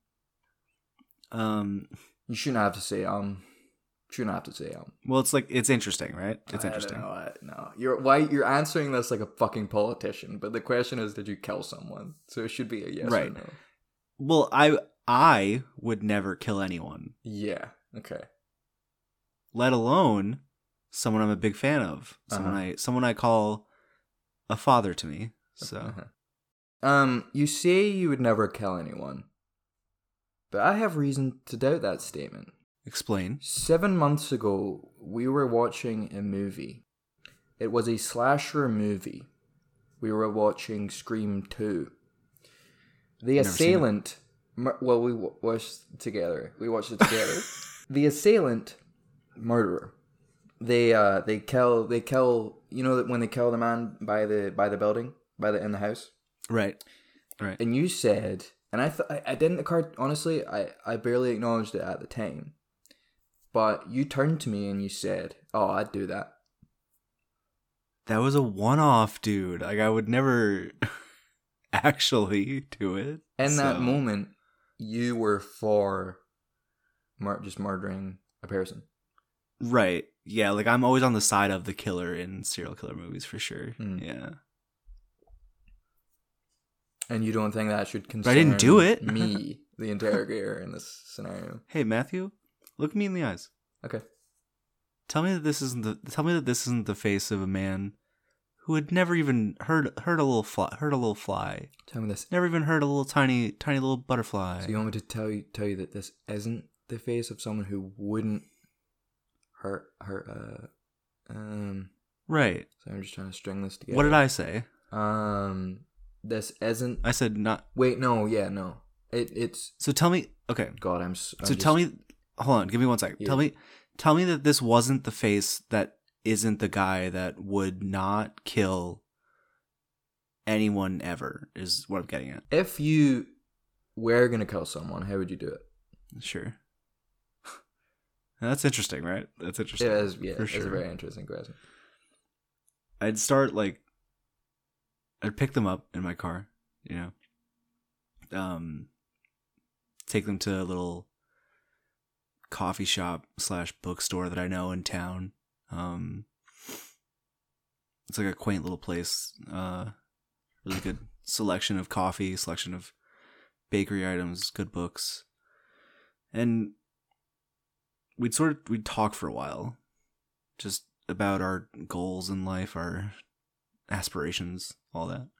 C: Um.
D: You shouldn't have to say um. Shouldn't have to say um.
C: Well, it's like it's interesting, right? It's
D: I
C: interesting.
D: don't know, I- no, you're why you're answering this like a fucking politician. But the question is, did you kill someone? So it should be a yes or
C: Right.
D: no.
C: Well, I I would never kill anyone,
D: Yeah. Okay.
C: let alone someone I'm a big fan of. Someone
D: Uh-huh.
C: I someone I call a father to me. So
D: Uh-huh. Um, you say you would never kill anyone, but I have reason to doubt that statement.
C: explain.
D: Seven months ago, we were watching a movie. It was a slasher movie. We were watching Scream two. The
C: Never seen it.
D: assailant... Mur- well, we w- watched together. We watched it together. The assailant... Murderer. They uh they kill they kill you know that when they kill the man by the by the building by the in the house.
C: Right. Right.
D: And you said, and I th- I, I didn't occur, honestly, I, I barely acknowledged it at the time. But you turned to me and you said, oh, I'd do that.
C: That was a one-off, dude. Like I would never actually do it.
D: In that
C: so-
D: moment, you were for mur- just murdering a person.
C: Right. Yeah, like I'm always on the side of the killer in serial killer movies for sure.
D: Mm.
C: Yeah.
D: And you don't think that should
C: I
D: concern
C: didn't do it.
D: me, the interrogator, in this scenario.
C: Hey, Matthew, look me in the eyes.
D: Okay.
C: Tell me that this isn't the tell me that this isn't the face of a man who had never even heard heard a little fly, heard a little fly.
D: Tell me this.
C: Never even heard a little tiny tiny little butterfly.
D: So you want me to tell you tell you that this isn't the face of someone who wouldn't hurt hurt uh um
C: Right.
D: so I'm just trying to string this together.
C: What did I say?
D: Um this isn't
C: I said not.
D: Wait, no, yeah, no. It it's
C: So tell me. Okay.
D: God, I'm, s- I'm
C: So
D: just-
C: tell me. Hold on. Give me one second.
D: Yeah.
C: Tell me. Tell me that this wasn't the face that isn't the guy that would not kill anyone ever. Is what I'm getting at.
D: if you were going to kill someone, how would you do it?
C: Sure. That's interesting, right? That's interesting.
D: It is, yeah,
C: for
D: it's
C: sure.
D: a very interesting question.
C: I'd start like I'd pick them up in my car, you know. Um take them to a little coffee shop slash bookstore that I know in town. Um it's like a quaint little place. Uh really good selection of coffee, selection of bakery items, good books. And we'd sort of we'd talk for a while. Just about our goals in life, our aspirations, all that.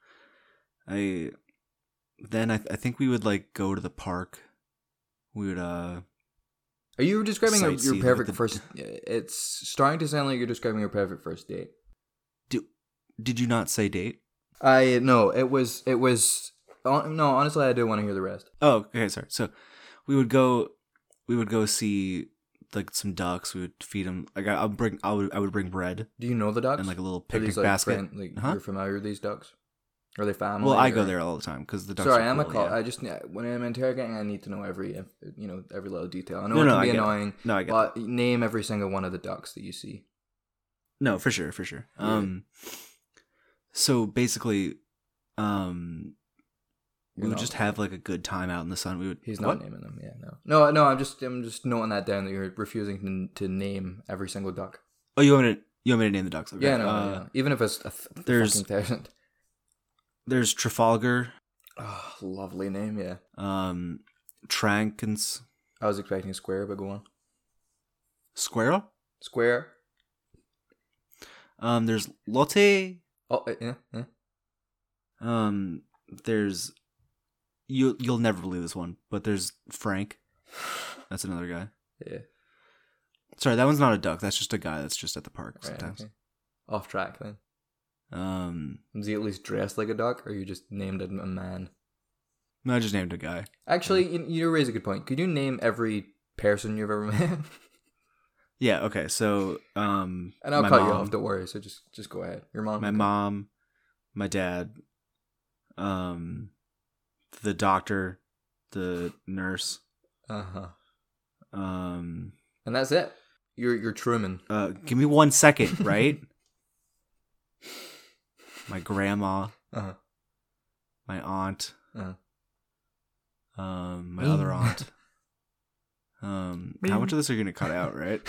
C: I then I, th- I think we would like go to the park. We would uh
D: Are you describing a,
C: Sightsee,
D: your
C: look at
D: perfect
C: the-
D: first... It's starting to sound like you're describing your perfect first date.
C: do did you not say date?
D: I... No, it was... It was... hon- No, honestly, I do want to hear the rest.
C: Oh, okay, sorry. So we would go we would go see like some ducks. We would feed them. Like I, I'll bring I would I would bring bread
D: Do you know the ducks?
C: and like a little
D: Are
C: picnic
D: these, like,
C: basket.
D: friend- like,
C: Huh?
D: You're familiar with these ducks? Are they family?
C: Well, I go
D: or-
C: there all the time because the ducks.
D: Sorry,
C: are
D: I'm a
C: cool,
D: call.
C: yeah.
D: I just yeah, when I'm interrogating, I need to know every you know every little detail. I know
C: No,
D: it
C: no,
D: can
C: I
D: be
C: get it.
D: annoying,
C: No, I get
D: but name every single one of the ducks that you see.
C: No, for sure, for sure.
D: Yeah.
C: Um, so basically, um, we
D: You're
C: would
D: not-
C: just have like a good time out in the sun. We would.
D: He's
C: what?
D: not naming them. Yeah, no, no, no. I'm just I'm just noting that down that you're refusing to, to name every single duck.
C: Oh, you want me to? You want me to name the ducks? Okay.
D: Yeah, no,
C: Uh,
D: yeah. Even if it's a th-
C: there's-
D: fucking thousand.
C: There's Trafalgar,
D: Oh, lovely name. Yeah,
C: um, Trankins,
D: I was expecting square, but go on.
C: Squirrel.
D: Square.
C: Um, there's Lotte.
D: Oh, uh, yeah, yeah.
C: Um, there's you. You'll never believe this one, but there's Frank. That's another guy.
D: Yeah.
C: Sorry, that one's not a duck. That's just a guy that's just at the park
D: Right,
C: sometimes.
D: okay. Off track then.
C: Um,
D: Was he at least dressed like a duck, or you just named him a man?
C: no, I just named a guy.
D: Actually, you, you raise a good point. Could you name every person you've ever met?
C: Yeah. Okay. So, um,
D: And I'll
C: my
D: cut you
C: mom-
D: off. Don't worry. So just just go ahead. Your mom.
C: my mom, my dad, um, the doctor, the nurse,
D: Uh huh.
C: um,
D: And that's it. You're you're Truman.
C: uh, give me one second, right? My grandma,
D: Uh huh.
C: my aunt,
D: Uh-huh.
C: um, my
D: Me.
C: other aunt. Um, how much of this are you gonna cut out, right?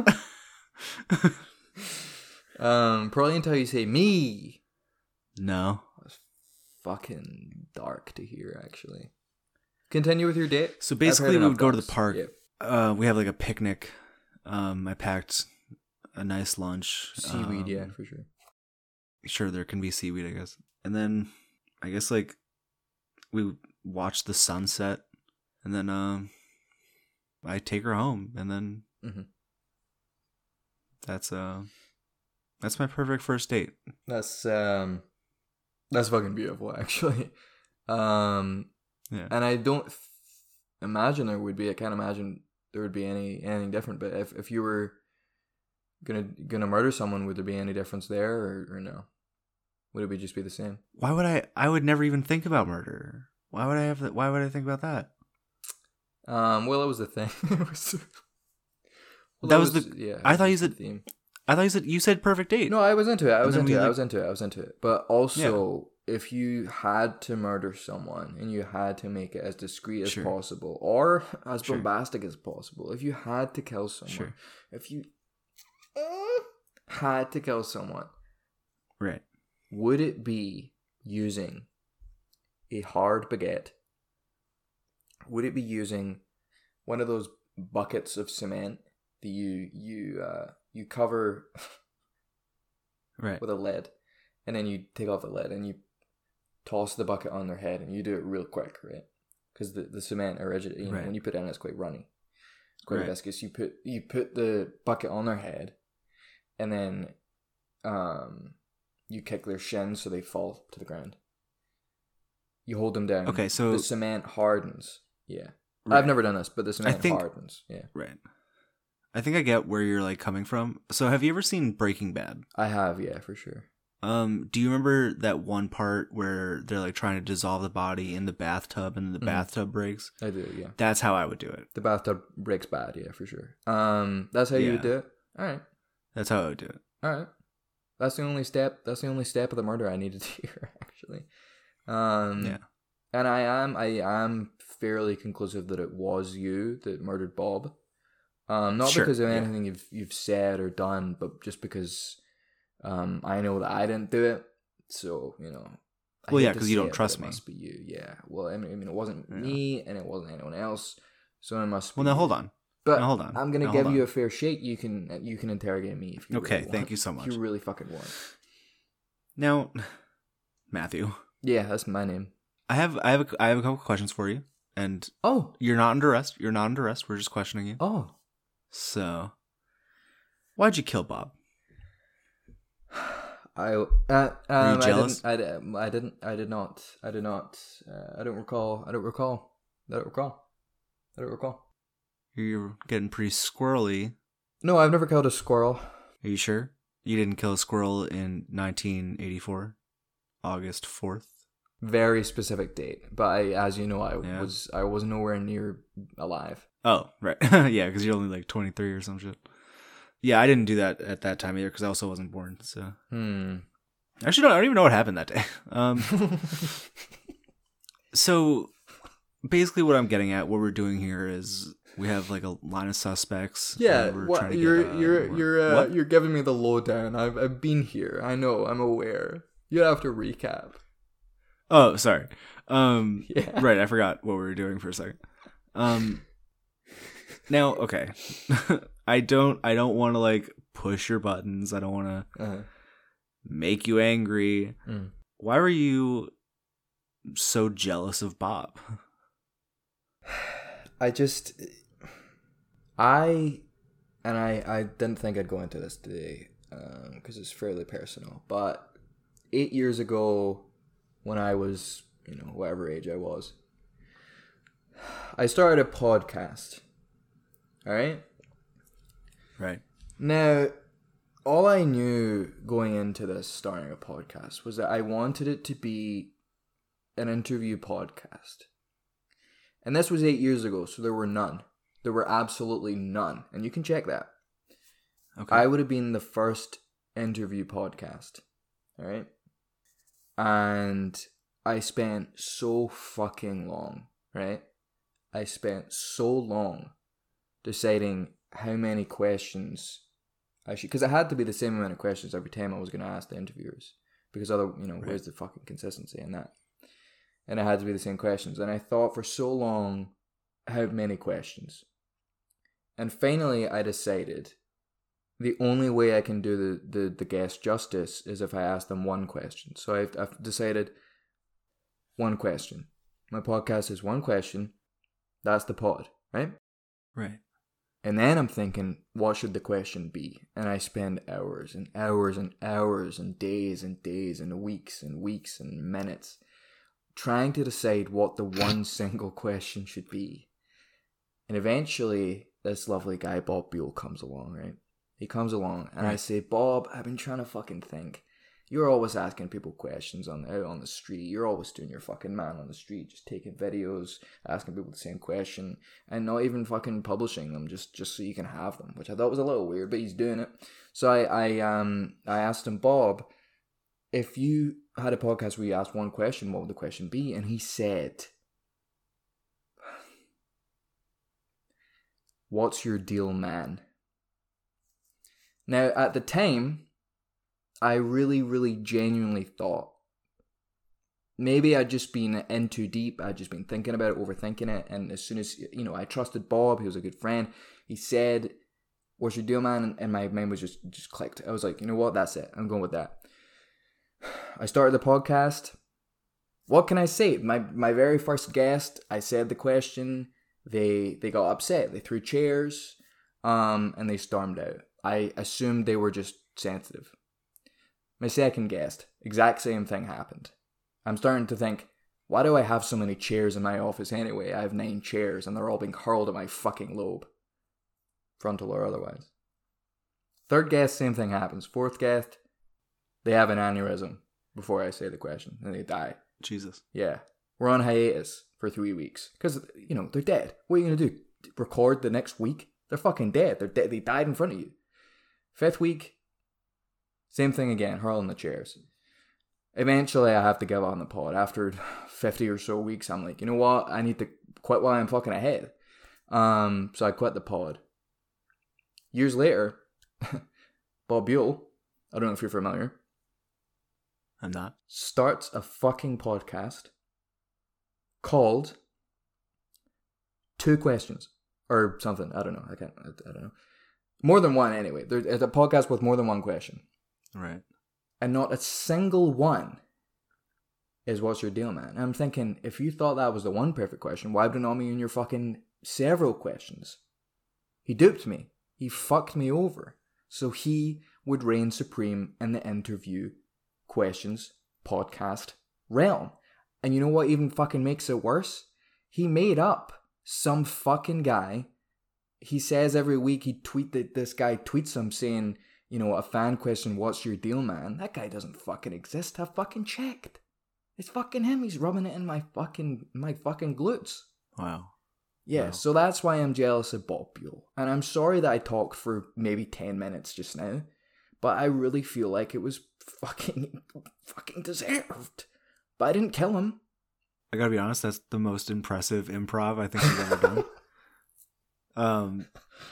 D: Um, probably until you say me.
C: No.
D: That's fucking dark to hear, actually. Continue with your date.
C: So
D: I've
C: basically,
D: heard
C: we
D: enough
C: would go to the
D: dogs.
C: park.
D: Yeah.
C: Uh, we have like a picnic. Um, I packed a nice lunch.
D: Seaweed,
C: Um,
D: yeah, for sure.
C: Sure, there can be seaweed, I guess. And then, I guess like we watch the sunset, and then um, I take her home, and then
D: Mhm.
C: that's uh, that's my perfect first date.
D: That's um, that's fucking beautiful, actually. Um,
C: Yeah.
D: and I don't th- imagine there would be. I can't imagine there would be any anything different. But if if you were gonna gonna murder someone, would there be any difference there, or, or no? Would it be just be the same?
C: Why would I? I would never even think about murder. Why would I have that? Why would I think about that?
D: Um, well, it was the thing. It was- well,
C: That was the-
D: yeah.
C: I
D: it
C: thought
D: was
C: you
D: the
C: said-
D: theme.
C: I thought you said you said perfect date.
D: No, I was into it. I
C: And
D: was
C: then
D: into
C: we,
D: it. I
C: like-
D: was into it. I was into it. But also, if you had to murder someone and you had to make it as discreet as
C: Sure.
D: possible or as
C: Sure.
D: bombastic as possible, if you had to kill someone,
C: Sure.
D: if you uh, had to kill someone,
C: Right.
D: would it be using a hard baguette? Would it be using one of those buckets of cement that you you uh, you cover
C: Right.
D: with a lid, and then you take off the lid and you toss the bucket on their head, and you do it real quick, right? Because the, the cement originates, you know,
C: Right.
D: when you put it in, it's quite runny. It's quite
C: Right.
D: viscous. You put you put the bucket on their head, and then um, you kick their shins so they fall to the ground. You hold them down.
C: Okay, so-
D: the cement hardens. Yeah,
C: Right.
D: I've never done this, but the cement
C: think-
D: hardens. Yeah,
C: Right. I think I get where you're like coming from. So have you ever seen Breaking Bad?
D: I have. Yeah, for sure.
C: Um, do you remember that one part where they're like trying to dissolve the body in the bathtub and the
D: Mhm.
C: bathtub breaks?
D: I do. Yeah.
C: That's how I would do it.
D: The bathtub breaks bad, yeah, for sure. Um, that's how you would
C: Yeah.
D: do it. All right,
C: That's how I would do it.
D: all right. That's the only step. That's the only step of the murder I needed to hear, actually. Um,
C: Yeah.
D: And I am, I am fairly conclusive that it was you that murdered Bob. Um, not
C: Sure,
D: because of
C: yeah.
D: anything you've you've said or done, but just because, um, I know that I didn't do it. So you know. I
C: Well,
D: hate
C: yeah,
D: to
C: 'cause you
D: say
C: don't
D: it, but
C: trust
D: it
C: me.
D: Must be you, yeah. Well, I mean, I mean, it wasn't
C: Yeah.
D: me, and it wasn't anyone else. So it must.
C: Well,
D: be
C: now
D: you.
C: hold on.
D: But
C: Now, hold on.
D: I'm gonna
C: Now,
D: give
C: hold
D: you
C: on.
D: a fair shake. You can you can interrogate me if you.
C: Okay,
D: really
C: thank
D: want.
C: you so
D: If
C: much.
D: you really fucking want.
C: Now, Matthew,
D: Yeah, that's my name.
C: I have I have a, I have a couple questions for you, and
D: Oh,
C: you're not under arrest. You're not under arrest. We're just questioning you.
D: oh.
C: So, why'd you kill Bob?
D: I uh, um,
C: jealous?
D: I didn't. I, I didn't. I did not. I did not. Uh, I don't recall. I don't recall. I don't recall. I don't recall.
C: You're getting pretty squirrely.
D: No, I've never killed a squirrel.
C: Are you sure? You didn't kill a squirrel in nineteen eighty-four, August fourth?
D: Very specific date, but I, as you know, I
C: Yeah.
D: was I was nowhere near alive.
C: Oh, right. Yeah, because you're only like twenty-three or some shit. Yeah, I didn't do that at that time either because I also wasn't born. So
D: Hmm.
C: actually, no, I don't even know what happened that day. Um, so basically, what I'm getting at, what we're doing here is we have like a line of suspects.
D: Yeah,
C: and we're
D: what,
C: trying to
D: you're
C: get, uh,
D: you're
C: we're-
D: you're uh,
C: what?
D: you're giving me the lowdown. I've I've been here. I know. I'm aware. You have to recap.
C: Oh, sorry. Um,
D: Yeah.
C: right. I forgot what we were doing for a second. Um, now, okay. I don't. I don't want to like push your buttons. I don't want to
D: Uh-huh.
C: make you angry.
D: Mm.
C: Why were you so jealous of Bob?
D: I just, I, and I, I didn't think I'd go into this today because it's fairly personal. But eight years ago, when I was, you know, whatever age I was, I started a podcast. All right.
C: Right.
D: Now, all I knew going into this starting a podcast was that I wanted it to be an interview podcast. And this was eight years ago, so there were none. There were absolutely none. And you can check that.
C: Okay.
D: I would have been the first interview podcast. All right? And I spent so fucking long, right? I spent so long deciding how many questions I should, because it had to be the same amount of questions every time I was going to ask the interviewers, because other, you know,
C: Right.
D: where's the fucking consistency in that? And it had to be the same questions, and I thought for so long, how many questions? And finally, I decided the only way I can do the, the, the guest justice is if I ask them one question. So I've, I've decided one question. My podcast is one question. That's the pod, right?
C: Right.
D: And then I'm thinking, what should the question be? And I spend hours and hours and hours and days and days and weeks and weeks and minutes trying to decide what the one single question should be. And eventually, this lovely guy, Bob Buell, comes along, right? He comes along, and I
C: Right.
D: say, Bob, I've been trying to fucking think. You're always asking people questions on out on the street. You're always doing your fucking man on the street, just taking videos, asking people the same question, and not even fucking publishing them, just just so you can have them, which I thought was a little weird, but he's doing it. So I I um I asked him, Bob, if you had a podcast where you asked one question, what would the question be? And he said, "What's your deal, man?" Now, at the time, I really, really genuinely thought maybe I'd just been in too deep. I'd just been thinking about it, overthinking it. And as soon as, you know, I trusted Bob, he was a good friend. He said, "What's your deal, man?" And my mind was just, just clicked. I was like, you know what? That's it. I'm going with that. I started the podcast. What can I say? My my very first guest, I said the question. They they got upset. They threw chairs, um, and they stormed out. I assumed they were just sensitive. My second guest, exact same thing happened. I'm starting to think, why do I have so many chairs in my office anyway? I have nine chairs and they're all being hurled at my fucking lobe. Frontal or otherwise. Third guest, same thing happens. Fourth guest, they have an aneurysm before I say the question and they die.
C: Jesus.
D: Yeah. We're on hiatus for three weeks. Because, you know, they're dead. What are you going to do? Record the next week? They're fucking dead. They're dead. They died in front of you. Fifth week, same thing again, hurling the chairs. Eventually, I have to give on the pod. After fifty or so weeks, I'm like, you know what? I need to quit while I'm fucking ahead. Um, so I quit the pod. Years later, Bob Buell, I don't know if you're familiar,
C: I'm not.
D: starts a fucking podcast called Two Questions or something. I don't know. I can't. I, I don't know. More than one, anyway. There's a podcast with more than one question.
C: Right.
D: And not a single one is "What's your deal, man?" And I'm thinking, if you thought that was the one perfect question, why would it not be in your fucking several questions? He duped me. He fucked me over. So he would reign supreme in the interview questions podcast realm. And you know what even fucking makes it worse? He made up some fucking guy. He says every week he tweet that this guy tweets him saying, you know, a fan question, "What's your deal, man?" That guy doesn't fucking exist. I fucking checked. It's fucking him. He's rubbing it in my fucking my fucking glutes.
C: Wow.
D: Yeah,
C: Wow.
D: so that's why I'm jealous of Bob Buell. And I'm sorry that I talked for maybe ten minutes just now, but I really feel like it was fucking fucking deserved. But I didn't kill him.
C: I gotta be honest, that's the most impressive improv I think you've ever done. Um,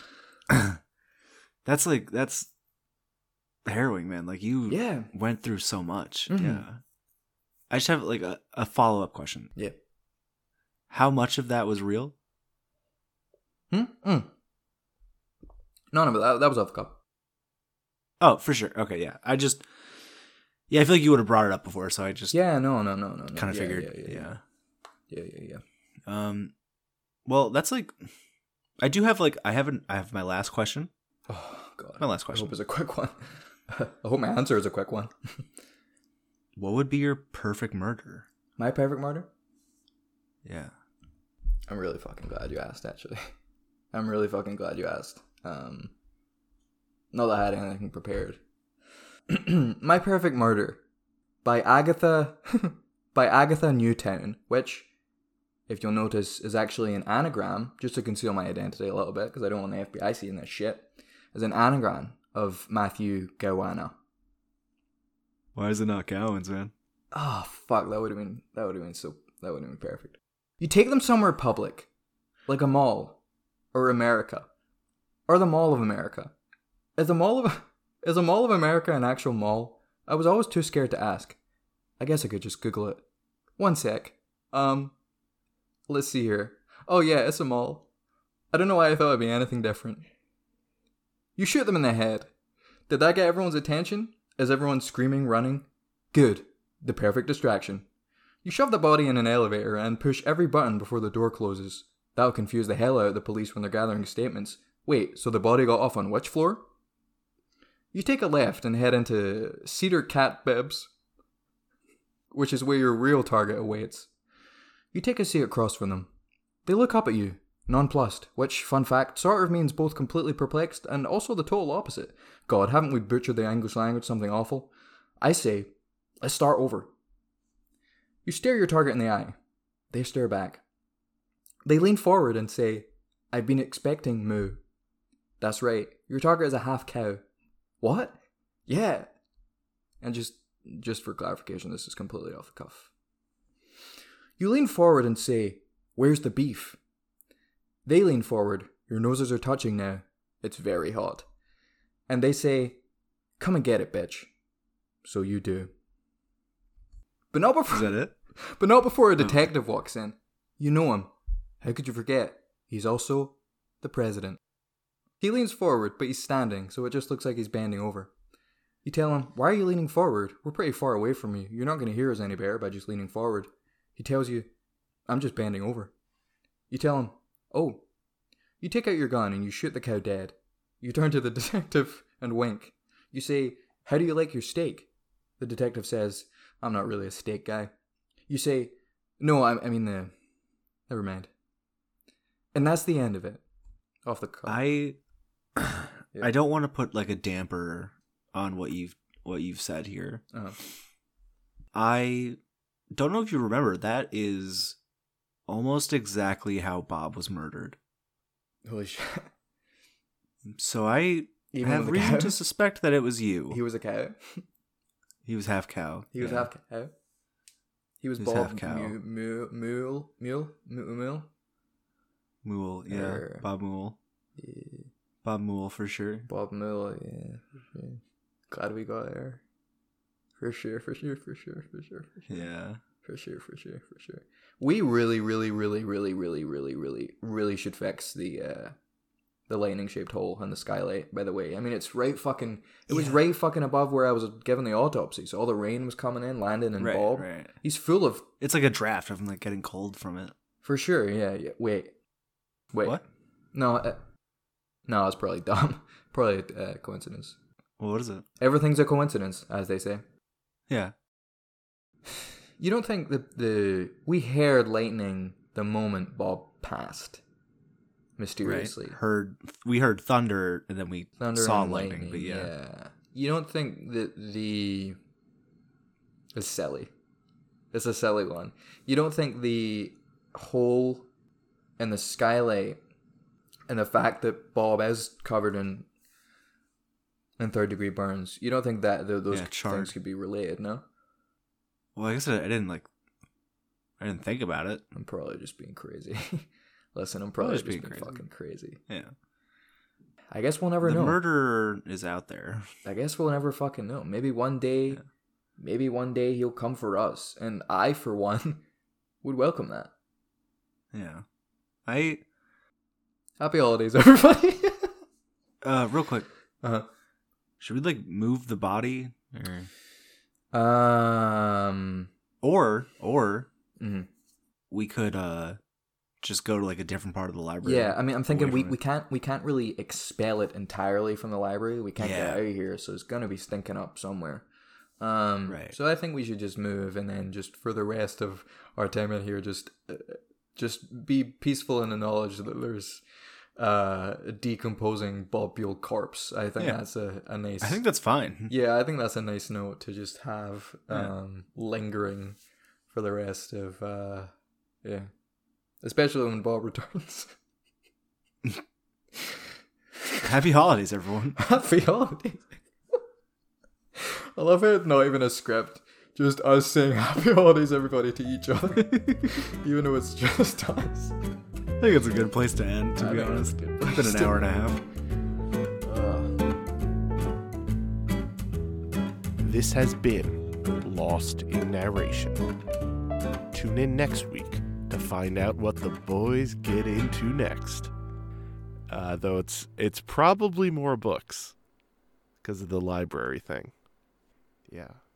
C: that's like, that's harrowing, man. Like you
D: Yeah.
C: went through so much.
D: Mhm.
C: Yeah. I just have like a, a follow-up question.
D: Yeah.
C: How much of that was real?
D: Hmm? Mm. None of it. That, that was off the cup.
C: Oh, for sure. Okay, yeah. I just, yeah, I feel like you would have brought it up before, so I just
D: Yeah, no, no, no, no. no.
C: kind of
D: Yeah,
C: figured.
D: Yeah,
C: Yeah,
D: yeah, yeah. Yeah, yeah, yeah.
C: Um, well, that's like, I do have like, I haven't, I have my last question.
D: Oh, God.
C: My last
D: I
C: question.
D: hope it's a quick one. I hope my answer is a quick one.
C: What would be your perfect murder?
D: My perfect murder?
C: Yeah.
D: I'm really fucking glad you asked, actually. I'm really fucking glad you asked. Um, Not that I had anything prepared. My Perfect Murder by Agatha by Agatha Newtown, which, if you'll notice, is actually an anagram, just to conceal my identity a little bit, because I don't want the F B I seeing this shit, is an anagram of Matthew Gowanna.
C: Why is it not Gowans, man?
D: Oh, fuck, that would have been, that would have been so, that would have been perfect. You take them somewhere public, like a mall, or America, or the Mall of America. Is the Mall of, is the Mall of America an actual mall? I was always too scared to ask. I guess I could just Google it. One sec. Um, let's see here. Oh yeah, it's a mall. I don't know why I thought it'd be anything different. You shoot them in the head. Did that get everyone's attention? Is everyone screaming, running? Good. The perfect distraction. You shove the body in an elevator and push every button before the door closes. That'll confuse the hell out of the police when they're gathering statements. Wait, so the body got off on which floor? You take a left and head into Cedar Cat Bibs, which is where your real target awaits. You take a seat across from them. They look up at you, nonplussed, which, fun fact, sort of means both completely perplexed and also the total opposite. God, haven't we butchered the English language something awful? I say, let's start over. You stare your target in the eye. They stare back. They lean forward and say, I've been expecting moo. That's right, your target is a half cow. What? Yeah. And just, just for clarification, this is completely off the cuff. You lean forward and say, where's the beef? They lean forward. Your noses are touching now. It's very hot. And they say, come and get it, bitch. So you do. But not before,
C: Is that it?
D: But not before a detective walks in. You know him. How could you forget? He's also the president. He leans forward, but he's standing, so it just looks like he's bending over. You tell him, why are you leaning forward? We're pretty far away from you. You're not going to hear us any better by just leaning forward. He tells you, I'm just bending over. You tell him, oh. You take out your gun and you shoot the cow dead. You turn to the detective and wink. You say, how do you like your steak? The detective says, I'm not really a steak guy. You say, no, I, I mean the... Never mind. And that's the end of it. Off the cuff.
C: I...
D: Yeah.
C: I don't want to put like a damper on what you've what you've said here.
D: Uh-huh.
C: I don't know if you remember, that is almost exactly how Bob was murdered.
D: Holy shit.
C: So I
D: Even
C: have
D: with the
C: reason
D: cow?
C: to suspect that it was you.
D: He was a cow.
C: He was half cow.
D: He was
C: yeah.
D: half cow. He was
C: He was
D: Bob
C: half cow.
D: Mule, Mule, Mule, Mule, Mule, Mule.
C: Mool, yeah.
D: Er,
C: Bob Mool.
D: Yeah.
C: Bob Mool for sure.
D: Bob Mule, yeah, for sure. Glad we got there. For sure, for sure, for sure, for sure, for sure.
C: Yeah.
D: For sure, for sure, for sure. We really, really, really, really, really, really, really, really should fix the uh, the lightning shaped hole in the skylight. By the way, I mean it's right fucking. It was
C: Yeah.
D: right fucking above where I was given the autopsy, so all the rain was coming in, landing, and
C: Right,
D: Bob.
C: right.
D: He's full of.
C: It's like a draft of him like getting cold from it.
D: For sure, yeah, yeah. Wait, wait.
C: What?
D: No, uh, no, it's probably dumb. Probably a uh, coincidence.
C: Well, what is it?
D: Everything's a coincidence, as they say.
C: Yeah.
D: You don't think that the we heard lightning the moment Bob passed, mysteriously.
C: Right. Heard we heard thunder and then we
D: Thunder
C: saw
D: and
C: lightning, but yeah.
D: You don't think that the it's silly. It's a silly one. You don't think the hole in the skylight and the fact that Bob is covered in in third degree burns, you don't think that th- those
C: Yeah, charred.
D: things could be related, no?
C: Well, I guess I, I didn't like. I didn't think about it.
D: I'm probably just being crazy. Listen, I'm probably just being,
C: crazy.
D: fucking crazy.
C: Yeah.
D: I guess we'll never
C: the
D: know.
C: murderer is out there.
D: I guess we'll never fucking know. Maybe one day,
C: Yeah.
D: maybe one day he'll come for us, and I, for one, would welcome that.
C: Yeah. I
D: Happy holidays, everybody.
C: uh real quick.
D: uh-huh.
C: Should we like move the body or
D: Um.
C: or or
D: mhm.
C: we could uh just go to like a different part of the library?
D: Yeah, I mean, I'm thinking
C: away
D: we,
C: from
D: we
C: it.
D: can't we can't really expel it entirely from the library. We can't get
C: Yeah.
D: out of here, so it's gonna be stinking up somewhere. Um,
C: Right.
D: So I think we should just move, and then just for the rest of our time in here, just uh, just be peaceful in the knowledge that there's uh, decomposing Bob Buell corpse. I think
C: Yeah.
D: that's a, a nice.
C: I think that's fine.
D: Yeah, I think that's a nice note to just have
C: Yeah.
D: um, lingering for the rest of. Uh, yeah, especially when Bob returns.
C: Happy holidays, everyone.
D: Happy holidays. I love it. Not even a script. Just us saying happy holidays, everybody, to each other. Even though it's just us.
C: I think it's a good place to end, to
D: I
C: be
D: think
C: honest.
D: it's a good
C: It's
D: place
C: been an
D: to
C: hour and a half.
A: This has been Lost in Narration. Tune in next week to find out what the boys get into next. Uh, though it's it's probably more books because of the library thing. Yeah.